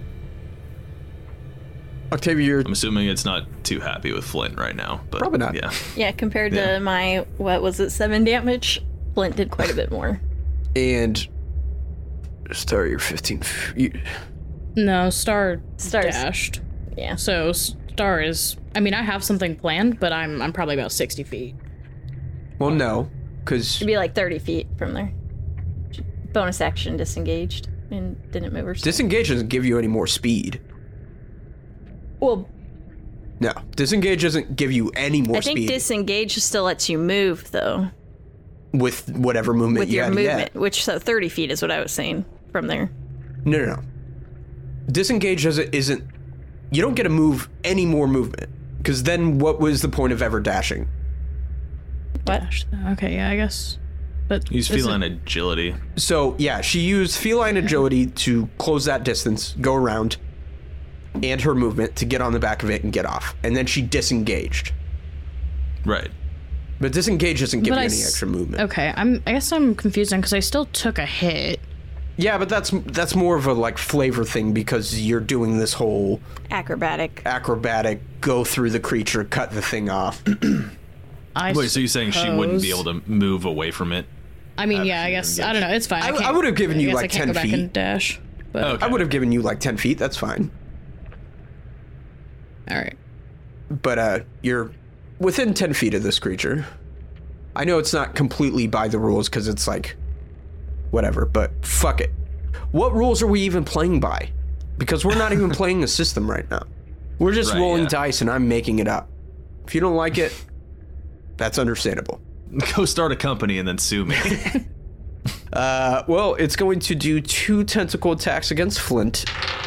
Octavia, you're I'm assuming it's not too happy with Flint right now, but Probably not. Yeah. Yeah, compared Yeah. to my, what was it, seven damage? Flint did quite a bit more. and Star, you're fifteen. f- You, No, Star Star's- dashed. Yeah. So Star is. I mean, I have something planned, but I'm I'm probably about sixty feet. well, no, because It'd be like thirty feet from there. Bonus action disengaged and didn't move or something. disengage doesn't give you any more speed. Well, No, disengage doesn't give you any more I think speed disengage still lets you move though with whatever movement with you your had movement, yet. which so thirty feet is what I was saying from there. No, no, no. Disengage doesn't isn't. You don't get to move any more movement, because then what was the point of ever dashing? What? Dash. Okay, yeah, I guess. But He's is feeling it- agility. So yeah, she used feline agility to close that distance, go around, and her movement to get on the back of it and get off, and then she disengaged. Right. But disengage doesn't give But you I any s- extra movement. Okay, I'm. I guess I'm confused because I still took a hit. Yeah, but that's that's more of a like flavor thing because you're doing this whole Acrobatic. acrobatic go through the creature, cut the thing off. I Wait, so you're saying she wouldn't be able suppose- to move away from it? I mean, yeah, I she guess. didn't I don't know. It's fine. I- can't- I would've given you, guess like, I can't ten go back feet. and dash. But Okay. I would have given you like ten feet. That's fine. all right. But uh, you're within ten feet of this creature. I know it's not completely by the rules because it's like whatever, but fuck it. What rules are we even playing by? Because we're not even playing a system right now. We're just Right, rolling yeah. dice and I'm making it up. If you don't like it, that's understandable. Go start a company and then sue me. Uh, well, it's going to do two tentacle attacks against Flint.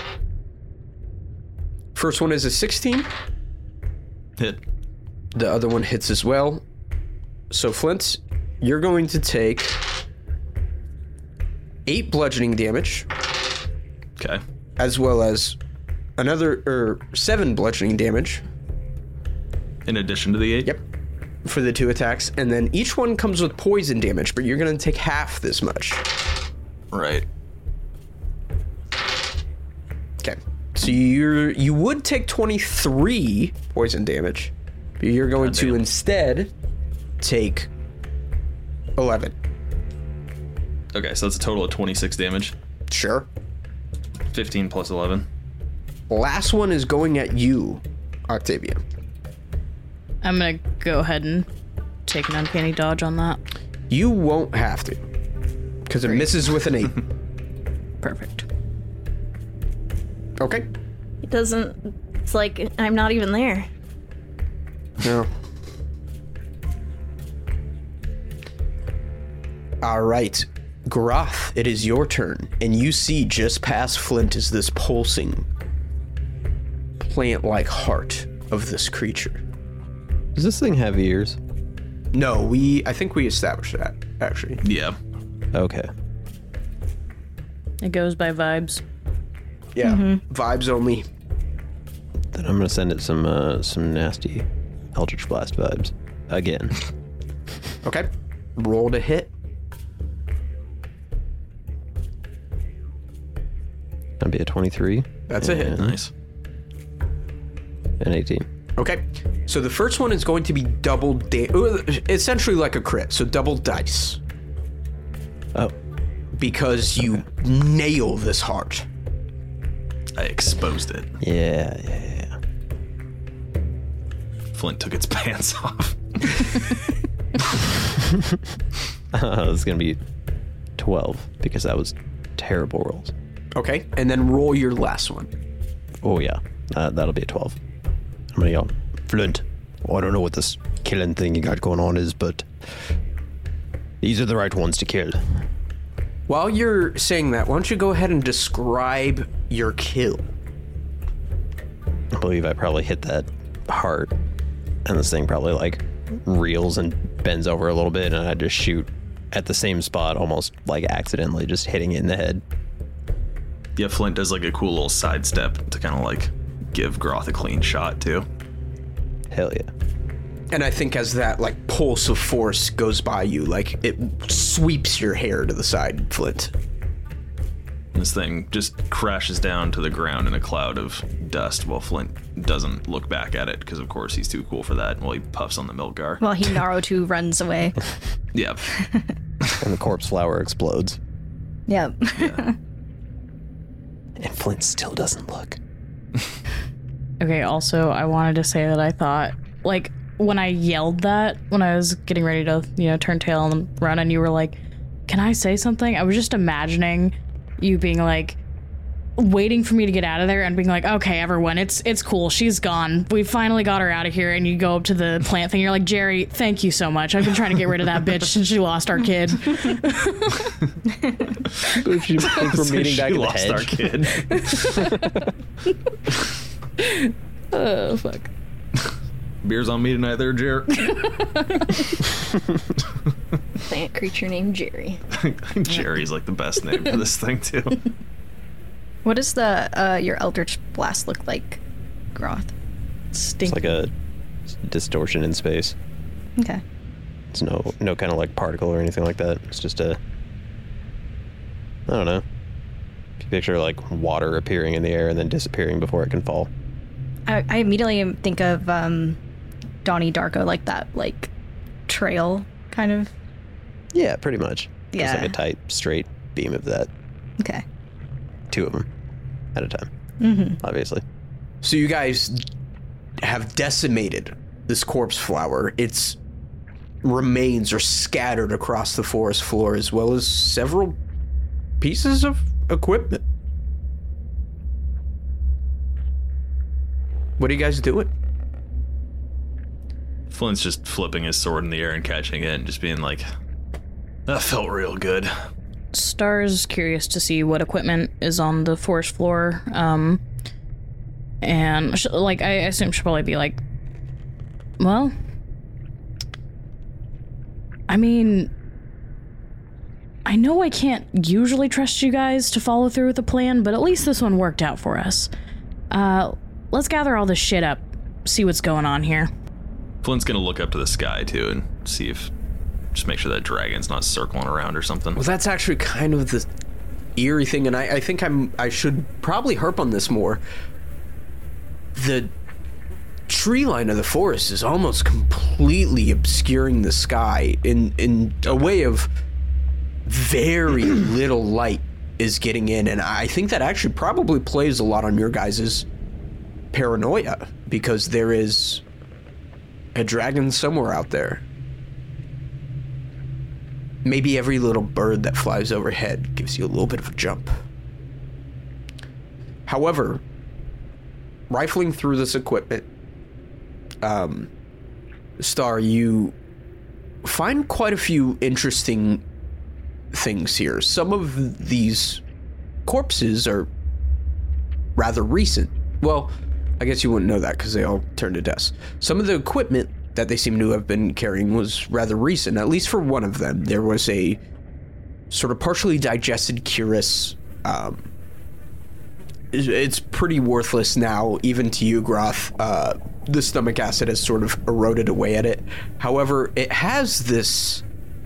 First one is a sixteen. Hit. The other one hits as well. So Flint, you're going to take eight bludgeoning damage, Okay. as well as another or seven bludgeoning damage. In addition to the eight? Yep. For the two attacks, and then each one comes with poison damage, but you're going to take half this much. Right. Okay. So you're you would take twenty-three poison damage, but you're going to Goddamn. instead take eleven. Okay, so that's a total of twenty-six damage. Sure. fifteen plus eleven. Last one is going at you, Octavia. I'm gonna go ahead and take an uncanny dodge on that. You won't have to, because it misses with an eight. Perfect. Okay. It doesn't. It's like I'm not even there. No. All right. Groth, it is your turn, and you see just past Flint is this pulsing plant-like heart of this creature. Does this thing have ears? No, we, I think we established that, actually. Yeah. Okay. It goes by vibes. Yeah, mm-hmm. Vibes only. Then I'm gonna send it some uh, some nasty Eldritch Blast vibes again. Okay. Roll to hit. That'd be a twenty-three. That's a hit. Nice. An eighteen. Okay. So the first one is going to be double da- essentially like a crit, so double dice. Oh. Because you nail this heart. I exposed it. Yeah, yeah, yeah. Flint took its pants off. uh, it's gonna be twelve because that was terrible rolls. Okay, and then roll your last one. Oh yeah, uh, that'll be a twelve. I'm gonna yell, Flint. Well, I don't know what this killing thing you got going on is, but these are the right ones to kill. While you're saying that, why don't you go ahead and describe your kill? I believe I probably hit that heart, and this thing probably like reels and bends over a little bit, and I just shoot at the same spot, almost like accidentally just hitting it in the head. Yeah, Flint does like a cool little sidestep to kind of like give Groth a clean shot too. Hell yeah. And I think as that like pulse of force goes by you, like it sweeps your hair to the side, Flint. This thing just crashes down to the ground in a cloud of dust while Flint doesn't look back at it because of course he's too cool for that while he puffs on the Milgar. Well, he Naruto runs away. Yep. And the corpse flower explodes. Yep. Yeah. And Flint still doesn't look. Okay, also, I wanted to say that I thought, like, when I yelled that, when I was getting ready to, you know, turn tail and run, and you were like, can I say something? I was just imagining you being like, waiting for me to get out of there and being like, okay, everyone, it's it's cool. She's gone. We finally got her out of here. And you go up to the plant thing. You're like, Jerry, thank you so much. I've been trying to get rid of that bitch since she lost our kid. She thinks we're meeting back she in the lost hedge. our kid. Oh, fuck. Beers on me tonight there, Jer. Plant creature named Jerry. Jerry's like the best name for this thing too. What does the uh, your Eldritch Blast look like, Groth? Stink. It's like a distortion in space. Okay. It's no no kind of like particle or anything like that. It's just a, I don't know. If you picture like water appearing in the air and then disappearing before it can fall. I, I immediately think of um, Donnie Darko, like that, like trail kind of. Yeah, pretty much. Yeah. It's like a tight, straight beam of that. Okay. Two of them at a time, Mm-hmm. obviously. So you guys have decimated this corpse flower. Its remains are scattered across the forest floor, as well as several pieces of equipment. What are you guys doing? Flint's just flipping his sword in the air and catching it and just being like, that felt real good. Star's curious to see what equipment is on the forest floor. Um, and, sh- like, I assume she'll probably be like, well, I mean, I know I can't usually trust you guys to follow through with the plan, but at least this one worked out for us. Uh, let's gather all this shit up, see what's going on here. Flint's gonna look up to the sky too and see if, just make sure that dragon's not circling around or something. Well, that's actually kind of the eerie thing, and I, I think I'm I should probably harp on this more. The tree line of the forest is almost completely obscuring the sky in in a way of very little light is getting in, and I think that actually probably plays a lot on your guys' paranoia, because there is a dragon somewhere out there. Maybe every little bird that flies overhead gives you a little bit of a jump. However, rifling through this equipment, um, Star, you find quite a few interesting things here. Some of these corpses are rather recent. Well, I guess you wouldn't know that because they all turned to dust. Some of the equipment that they seem to have been carrying was rather recent. At least for one of them, there was a sort of partially digested cuirass. Um, it's pretty worthless now, even to you, Groth. Uh, the stomach acid has sort of eroded away at it. However, it has this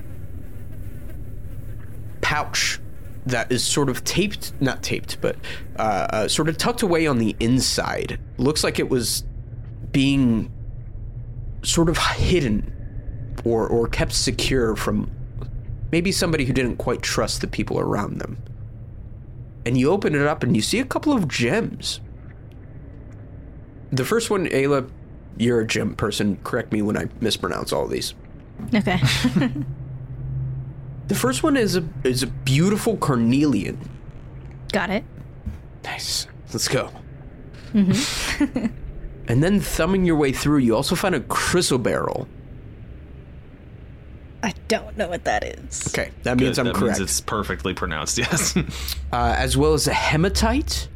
pouch that is sort of taped, not taped, but uh, uh, sort of tucked away on the inside. Looks like it was being sort of hidden or, or kept secure from maybe somebody who didn't quite trust the people around them. And you open it up and you see a couple of gems. The first one, Ayla, you're a gem person. Correct me when I mispronounce all of these. Okay. The first one is a is a beautiful carnelian. Got it. Nice. Let's go. Mm-hmm. And then thumbing your way through, you also find a chrysoberyl. I don't know what that is. Okay, that means Good. I'm that correct. Means it's perfectly pronounced, yes. uh, as well as a hematite.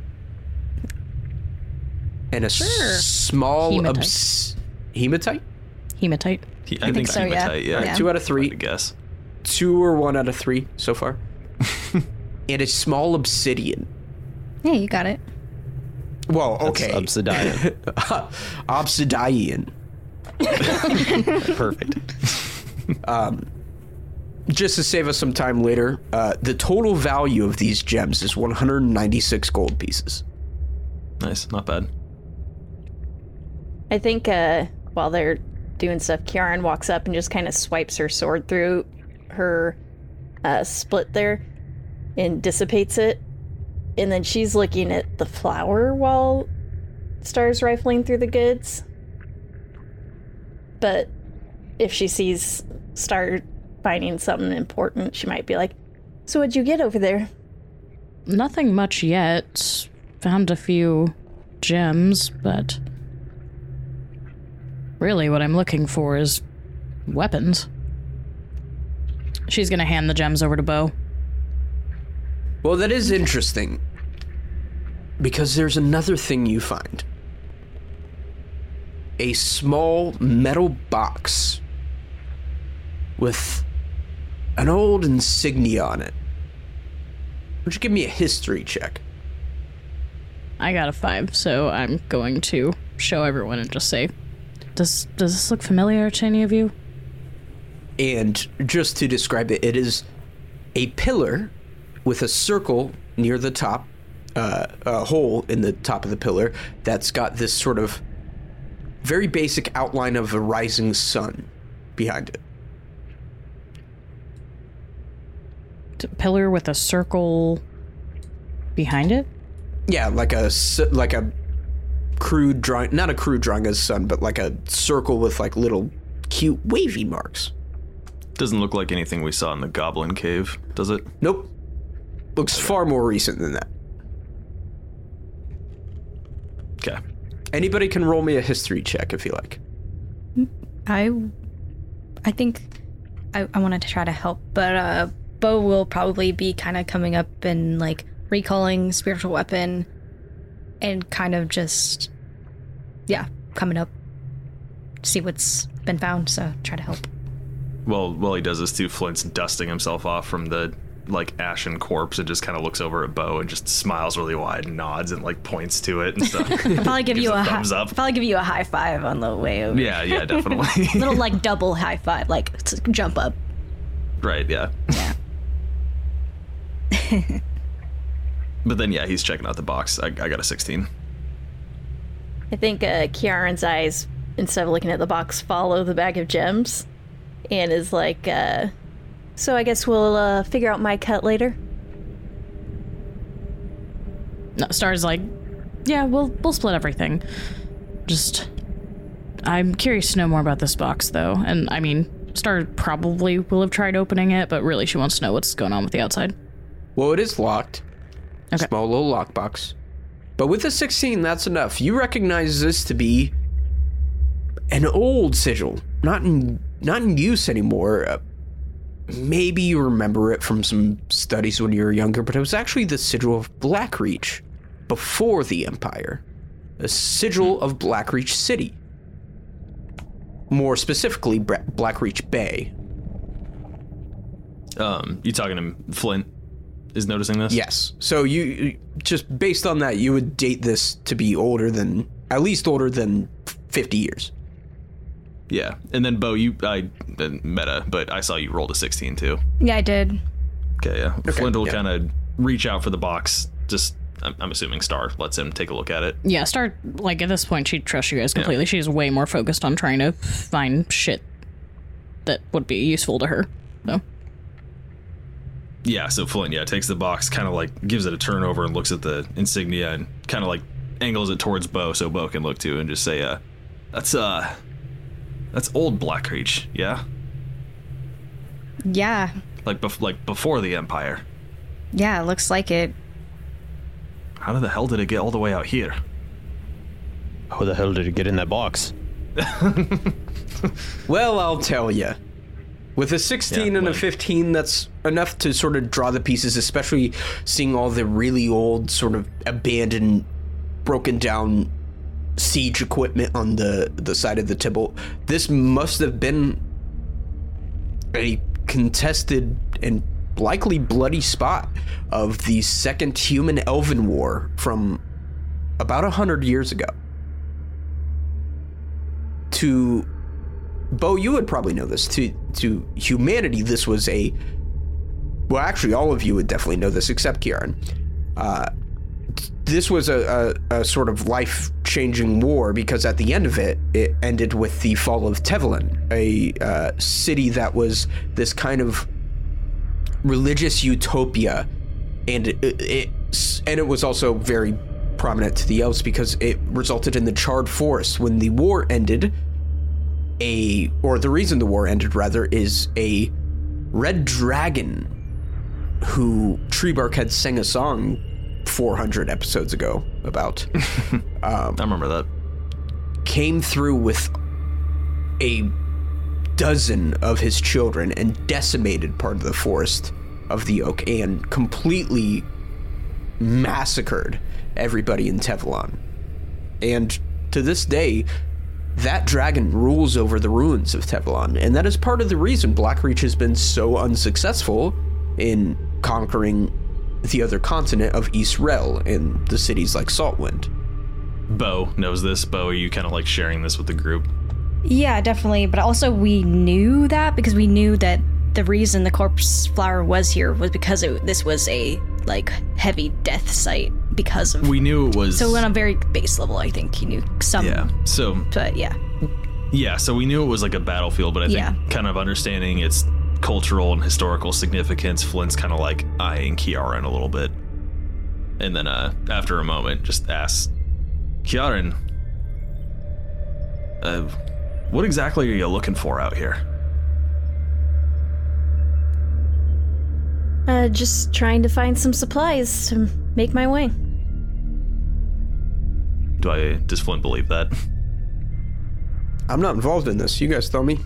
And a Sure. s- small... Hematite. Obs- hematite? Hematite. He, I, think think, so, yeah. hematite, yeah. Yeah. Two out of three. I guess. Two or one out of three so far. And a small obsidian. Yeah, you got it. Well, That's okay. obsidian. Obsidian. Perfect. Just to save us some time later, uh, the total value of these gems is one hundred ninety-six gold pieces. Nice, not bad. I think uh, while they're doing stuff, Kiaran walks up and just kind of swipes her sword through her uh, split there and dissipates it. And then she's looking at the flower while Star's rifling through the goods. But if she sees Star finding something important, she might be like, "So what'd you get over there?" Nothing much yet. Found a few gems, but really what I'm looking for is weapons. She's gonna hand the gems over to Bo. Well, that is interesting. Because there's another thing you find. A small metal box with an old insignia on it. Would you give me a history check? I got a five, so I'm going to show everyone and just say, does does this look familiar to any of you? And just to describe it, it is a pillar with a circle near the top, uh, a hole in the top of the pillar that's got this sort of very basic outline of a rising sun behind it. T- pillar with a circle behind it? Yeah, like a s- like a crude drawing, not a crude drawing of the sun, but like a circle with like little cute wavy marks. Doesn't look like anything we saw in the Goblin Cave, does it? Nope. Looks far more recent than that. Okay. Anybody can roll me a history check if you like. I, I think I, I wanted to try to help, but uh, Bo will probably be kind of coming up and like recalling spiritual weapon, and kind of just, yeah, coming up, see what's been found. So try to help. Well, while he does this too, Flint's dusting himself off from the like ashen corpse and just kind of looks over at Bo and just smiles really wide and nods and like points to it and stuff. I'll probably give Gives you a a thumbs hi- up. I'll probably give you a high five on the way over. Yeah, yeah, definitely. Little like double high five, like to jump up. Right, yeah. Yeah. But then, yeah, he's checking out the box. I, I got a sixteen. I think uh, Kiaran's eyes, instead of looking at the box, follow the bag of gems and is like, uh, so I guess we'll uh, figure out my cut later. No, Star's like, yeah, we'll we'll split everything. Just, I'm curious to know more about this box, though. And I mean, Star probably will have tried opening it, but really she wants to know what's going on with the outside. Well, it is locked. Okay. Small little lockbox. But with a sixteen, that's enough. You recognize this to be an old sigil, not in not in use anymore. Uh, maybe you remember it from some studies when you were younger, but it was actually the sigil of Blackreach before the Empire. A sigil of Blackreach City. More specifically, Blackreach Bay. Um, you talking to Flint is noticing this? Yes. So you, just based on that, you would date this to be older than, at least older than fifty years. Yeah. And then, Bo, you, I, meta, but I saw you rolled a sixteen too. Yeah, I did. Okay, yeah. Okay, Flint will yeah. kind of reach out for the box. Just, I'm, I'm assuming Star lets him take a look at it. Yeah, Star, like, at this point, she trusts you guys completely. Yeah. She's way more focused on trying to find shit that would be useful to her, so. Yeah, so Flint, yeah, takes the box, kind of like gives it a turn over and looks at the insignia and kind of like angles it towards Bo so Bo can look too and just say, uh, that's, uh, that's old Blackreach, yeah? Yeah. Like, bef- like before the Empire. Yeah, it looks like it. How the hell did it get all the way out here? How the hell did it get in that box? Well, I'll tell you. With a sixteen Yeah, and a like- fifteen, that's enough to sort of draw the pieces, especially seeing all the really old, sort of abandoned, broken down siege equipment on the, the side of the Tybalt. This must have been a contested and likely bloody spot of the Second Human-Elven War from about a hundred years ago. To... Bo, you would probably know this. To to humanity, this was a... Well, actually, all of you would definitely know this, except Kieran. Uh, this was a, a, a sort of life-changing war, because at the end of it, it ended with the fall of Tevelin, a uh, city that was this kind of religious utopia, and it, it and it was also very prominent to the elves because it resulted in the Charred Forest. When the war ended... A, or the reason the war ended, rather, is a red dragon who Treebark had sang a song four hundred episodes ago about. um, I remember that. Came through with a dozen of his children and decimated part of the forest of the oak and completely massacred everybody in Tevelin. And to this day, that dragon rules over the ruins of Tevelin, and that is part of the reason Blackreach has been so unsuccessful in conquering the other continent of East Rel in the cities like Saltwind. Bo knows this. Bo, are you kind of like sharing this with the group? Yeah, definitely. But also we knew that because we knew that the reason the corpse flower was here was because it, this was a like heavy death site because of... We knew it was... So on a very base level, I think he knew some... Yeah, so... But yeah. Yeah, so we knew it was like a battlefield, but I think Yeah. kind of understanding its cultural and historical significance, Flint's kind of like eyeing Kiaran a little bit. And then uh, after a moment, just asks, Kiaran, uh, what exactly are you looking for out here? Uh, just trying to find some supplies to make my way. Do I, does Flint believe that? I'm not involved in this. You guys tell me.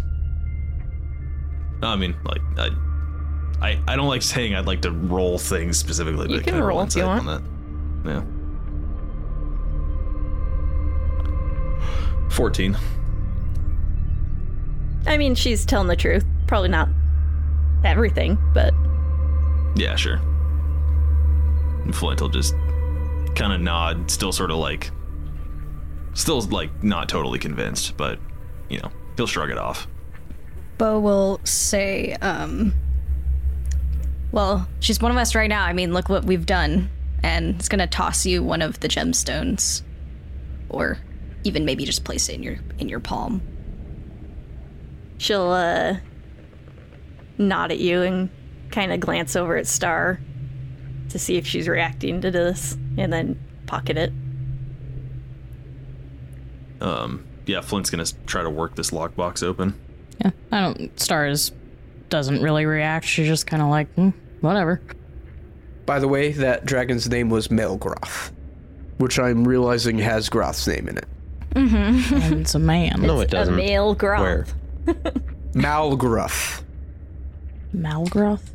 I mean, like, I, I, I don't like saying I'd like to roll things specifically, You but can kind of roll roll if you insight want. on that. Yeah. fourteen. I mean, she's telling the truth. Probably not everything, but... Yeah, sure. And Flint will just kind of nod, still sort of like, still like not totally convinced, but, you know, he'll shrug it off. Bo will say, um... Well, she's one of us right now. I mean, look what we've done. And it's gonna toss you one of the gemstones. Or even maybe just place it in your in your palm. She'll, uh... nod at you and kind of glance over at Star to see if she's reacting to this, and then pocket it. Um, yeah, Flint's gonna try to work this lockbox open. Yeah, I don't... Stars doesn't really react. She's just kind of like, hmm, whatever. By the way, that dragon's name was Melgroth, which I'm realizing has Groth's name in it. And it's a man. No, it It's doesn't. a male groth. Where? Malgroth. Malgroth?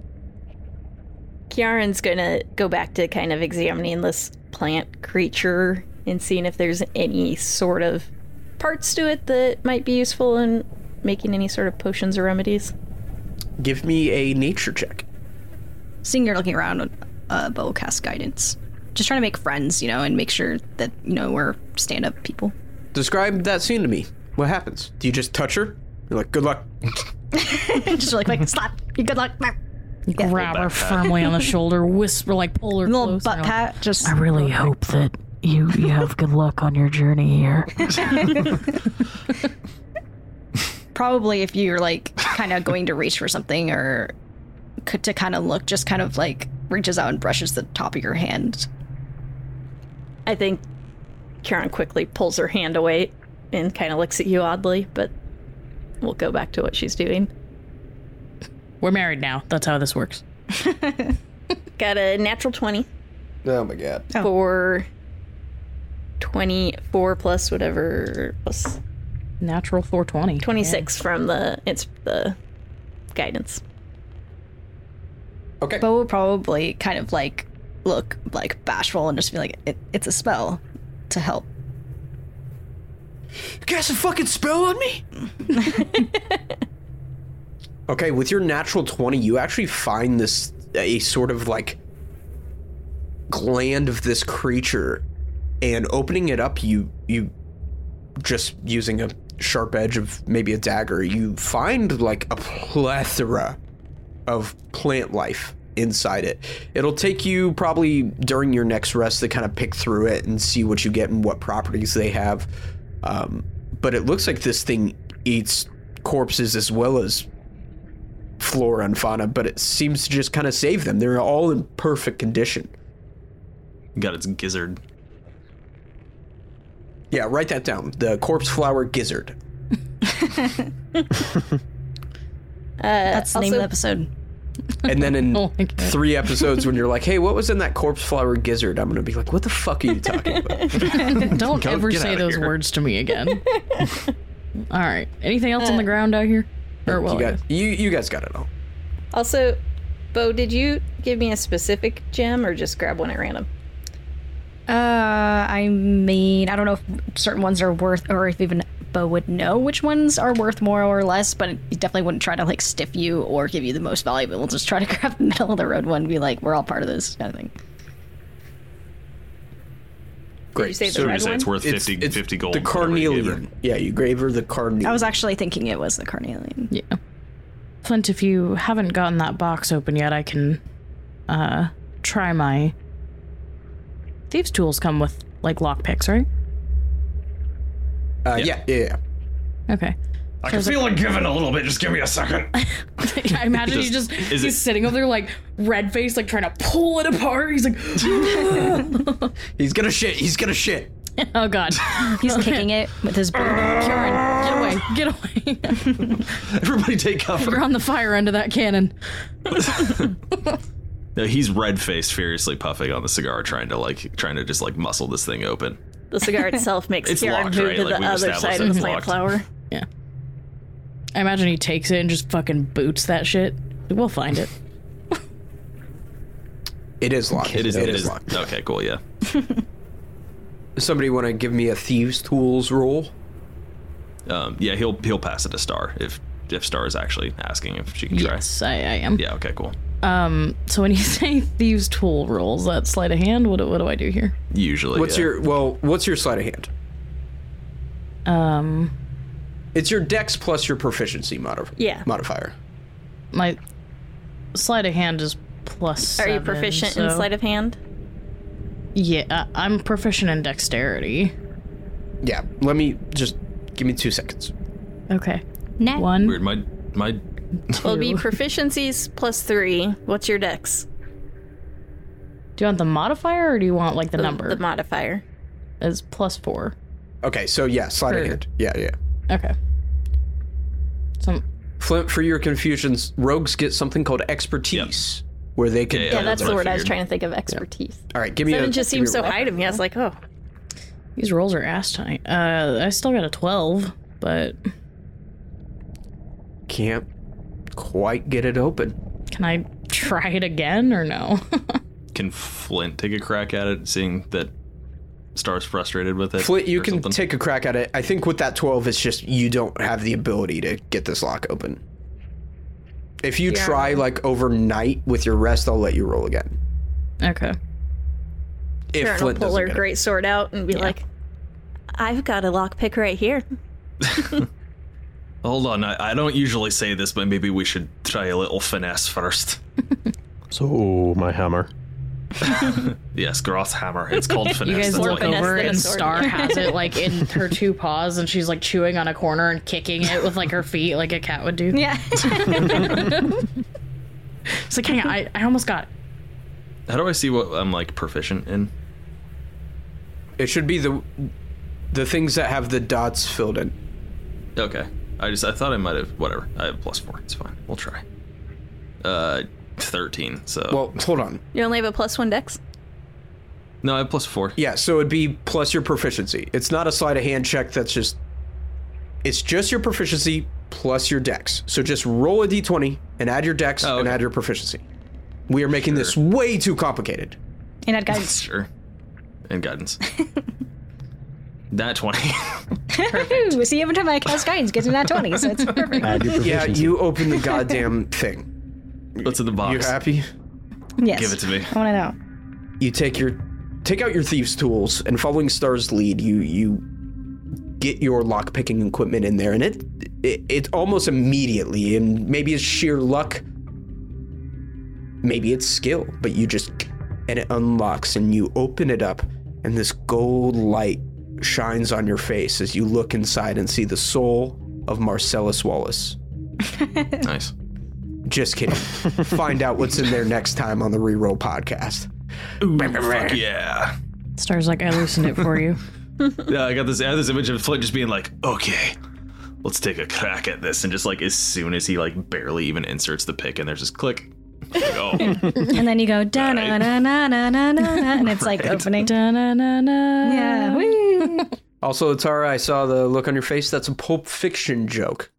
Kieran's gonna go back to kind of examining this plant creature and seeing if there's any sort of parts to it that might be useful in making any sort of potions or remedies. Give me a nature check. Seeing you're looking around, uh, Bo cast guidance. Just trying to make friends, you know, and make sure that, you know, we're stand-up people. Describe that scene to me. What happens? Do you just touch her? You're like, good luck. Just really quick, slap. Good luck. You grab her firmly on the shoulder, whisper, like pull her A little close. butt pat. Like, just. I really hope that you you have good luck on your journey here. Probably if you're like kind of going to reach for something or could to kind of look, just kind of like reaches out and brushes the top of your hand. I think Kieran quickly pulls her hand away and kind of looks at you oddly, but we'll go back to what she's doing. We're married now. That's how this works. Got a natural twenty. Oh my god. Oh. For twenty-four plus whatever plus Natural four twenty. twenty-six from the it's the guidance. Okay. Bo will probably kind of like look like bashful and just be like, it, it's a spell to help. You cast a fucking spell on me? Okay, with your natural twenty, you actually find this, a sort of like gland of this creature, and opening it up, you, you just using a sharp edge of maybe a dagger, you find like a plethora of plant life inside it. It'll take you probably during your next rest to kind of pick through it and see what you get and what properties they have. Um, but it looks like this thing eats corpses as well as flora and fauna, but it seems to just kind of save them. They're all in perfect condition. Got its gizzard. Yeah, write that down. The corpse flower gizzard. Uh, That's the name of the also- episode. And then in Oh my God. three episodes when you're like, hey, what was in that corpse flower gizzard? I'm going to be like, what the fuck are you talking about? Don't Go- ever get say outta those here. words to me again. All right. Anything else on the ground out here? Or well, you, got, you, you guys got it all. Also, Bo, did you give me a specific gem or just grab one at random? Uh, I mean, I don't know if certain ones are worth, or if even Bo would know which ones are worth more or less, but he definitely wouldn't try to like stiff you or give you the most valuable. We'll just try to grab the middle of the road one and be like, we're all part of this kind of thing. Did you say the So you red say one? it's worth It's, fifty, it's fifty gold. the whatever you gave her. carnelian. Yeah, you gave her the carnelian. I was actually thinking it was the carnelian. yeah. Flint, if you haven't gotten that box open yet, I can uh, try my thieves' tools. Come with like lockpicks, right? Uh, yeah, yeah, yeah. Okay. I can feel it giving a little bit. Just give me a second. I imagine he just Is he's it- sitting over there like red faced, like trying to pull it apart. He's like, He's gonna shit. He's gonna shit. oh god, He's kicking it with his boot. Kieran, get away, get away! Everybody take cover. You're on the fire end of that cannon. No, he's red faced, furiously puffing on the cigar, trying to like, trying to just like muscle this thing open. The cigar itself makes It's Kieran locked, move right? to Like, the we've other established side that of it's the plant locked. flower. Yeah. I imagine he takes it and just fucking boots that shit. We'll find it. It is locked. It is. It, is. locked. Okay, cool. Yeah. Somebody want to give me a thieves' tools roll? Um, yeah, he'll he'll pass it to Star if if Star is actually asking if she can try. Yes, I, I am. Yeah. Okay. Cool. Um. So when you say thieves' tool rolls, that sleight of hand. What do- what do I do here? Usually. What's yeah. your well? What's your sleight of hand? Um. It's your dex plus your proficiency modif- Yeah. modifier. My sleight of hand is plus. Are you seven, proficient in so- sleight of hand? Yeah, uh, I'm proficient in dexterity. Yeah. Let me just give me two seconds. Okay. Net. One. Weird. My my. Well, it'd be Two. proficiencies plus three. What's your dex? Do you want the modifier or do you want like the, The- number? The modifier. Is plus four. Okay, so yeah, sleight of For- hand. Yeah, yeah. Okay. So Flint, for your confusions, rogues get something called expertise, where they can. Yeah, Yeah, Yeah, that's that's the what I word I was figured. trying to think of. Expertise. All right, give me Seven a. just give me seems a so roll. high to me. I was like, oh, these rolls are ass tight. Uh, I still got a twelve, but Can't quite get it open. Can I try it again or no? Can Flint take a crack at it, seeing that Star's frustrated with it? Flint, you or can something? take a crack at it. I think with that twelve, it's just you don't have the ability to get this lock open. If you Yeah. try like overnight with your rest, I'll let you roll again. Okay. If Karen will Flint pull doesn't her get it. great sword out and be like, I've got a lockpick right here. Hold on, I, I don't usually say this, but maybe we should try a little finesse first. So, my hammer. Yes, Groth's hammer. It's called finesse. You guys That's look why. finesse over than a and sword. Star has it like in her two paws and she's like chewing on a corner and kicking it with like her feet like a cat would do. Yeah. It's like, hang on, I, I almost got it. How do I see what I'm like proficient in? It should be the the things that have the dots filled in. Okay. I just I thought I might have whatever. I have plus four. It's fine. We'll try. Uh thirteen, so Well, hold on. You only have a plus one dex? no, I have plus four. Yeah, so it'd be plus your proficiency. It's not a sleight of hand check. That's just it's just your proficiency plus your dex. So just roll a d twenty and add your dex Oh, and okay. add your proficiency. We are making Sure. this way too complicated. And I'd guys. Sure. And guidance. That twenty. Ooh, see, every time I cast guidance, gets me that twenty, so it's perfect. Add your Yeah, proficiency. you open the goddamn thing. What's in the box? You happy? Yes. Give it to me. I want to know. You take your take out your thieves' tools, and following Star's lead, you you get your lock picking equipment in there, and it, it it almost immediately, and maybe it's sheer luck, maybe it's skill, but you just and it unlocks, and you open it up, and this gold light shines on your face as you look inside and see the soul of Marcellus Wallace. Nice. Just kidding. Find out what's in there next time on the Reroll podcast. Ooh, fuck yeah. Star's like, I loosened it for you. Yeah, I got this I have this image of Flint just being like, okay, let's take a crack at this. And just like as soon as he like barely even inserts the pick and there's just click. Oh. And then you go da na na na na na na, and it's like opening. Da-na-na-na. Yeah. Woo. Also, Tara, I saw the look on your face. That's a Pulp Fiction joke.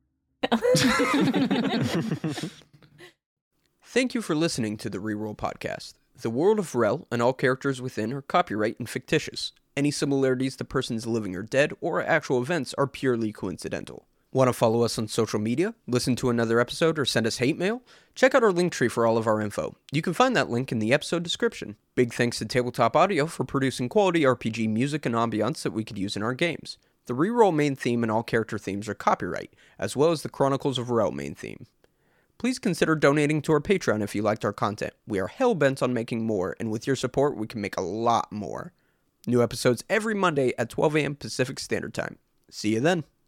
Thank you for listening to the Reroll podcast. The world of Rel and all characters within are copyright and fictitious. Any similarities to persons living or dead or actual events are purely coincidental. Want to follow us on social media, listen to another episode, or send us hate mail? Check out our link tree for all of our info. You can find that link in the episode description. Big thanks to Tabletop Audio for producing quality R P G music and ambiance that we could use in our games. The Reroll main theme and all character themes are copyright, as well as the Chronicles of Rel main theme. Please consider donating to our Patreon if you liked our content. We are hell-bent on making more, and with your support, we can make a lot more. New episodes every Monday at twelve a.m. Pacific Standard Time. See you then.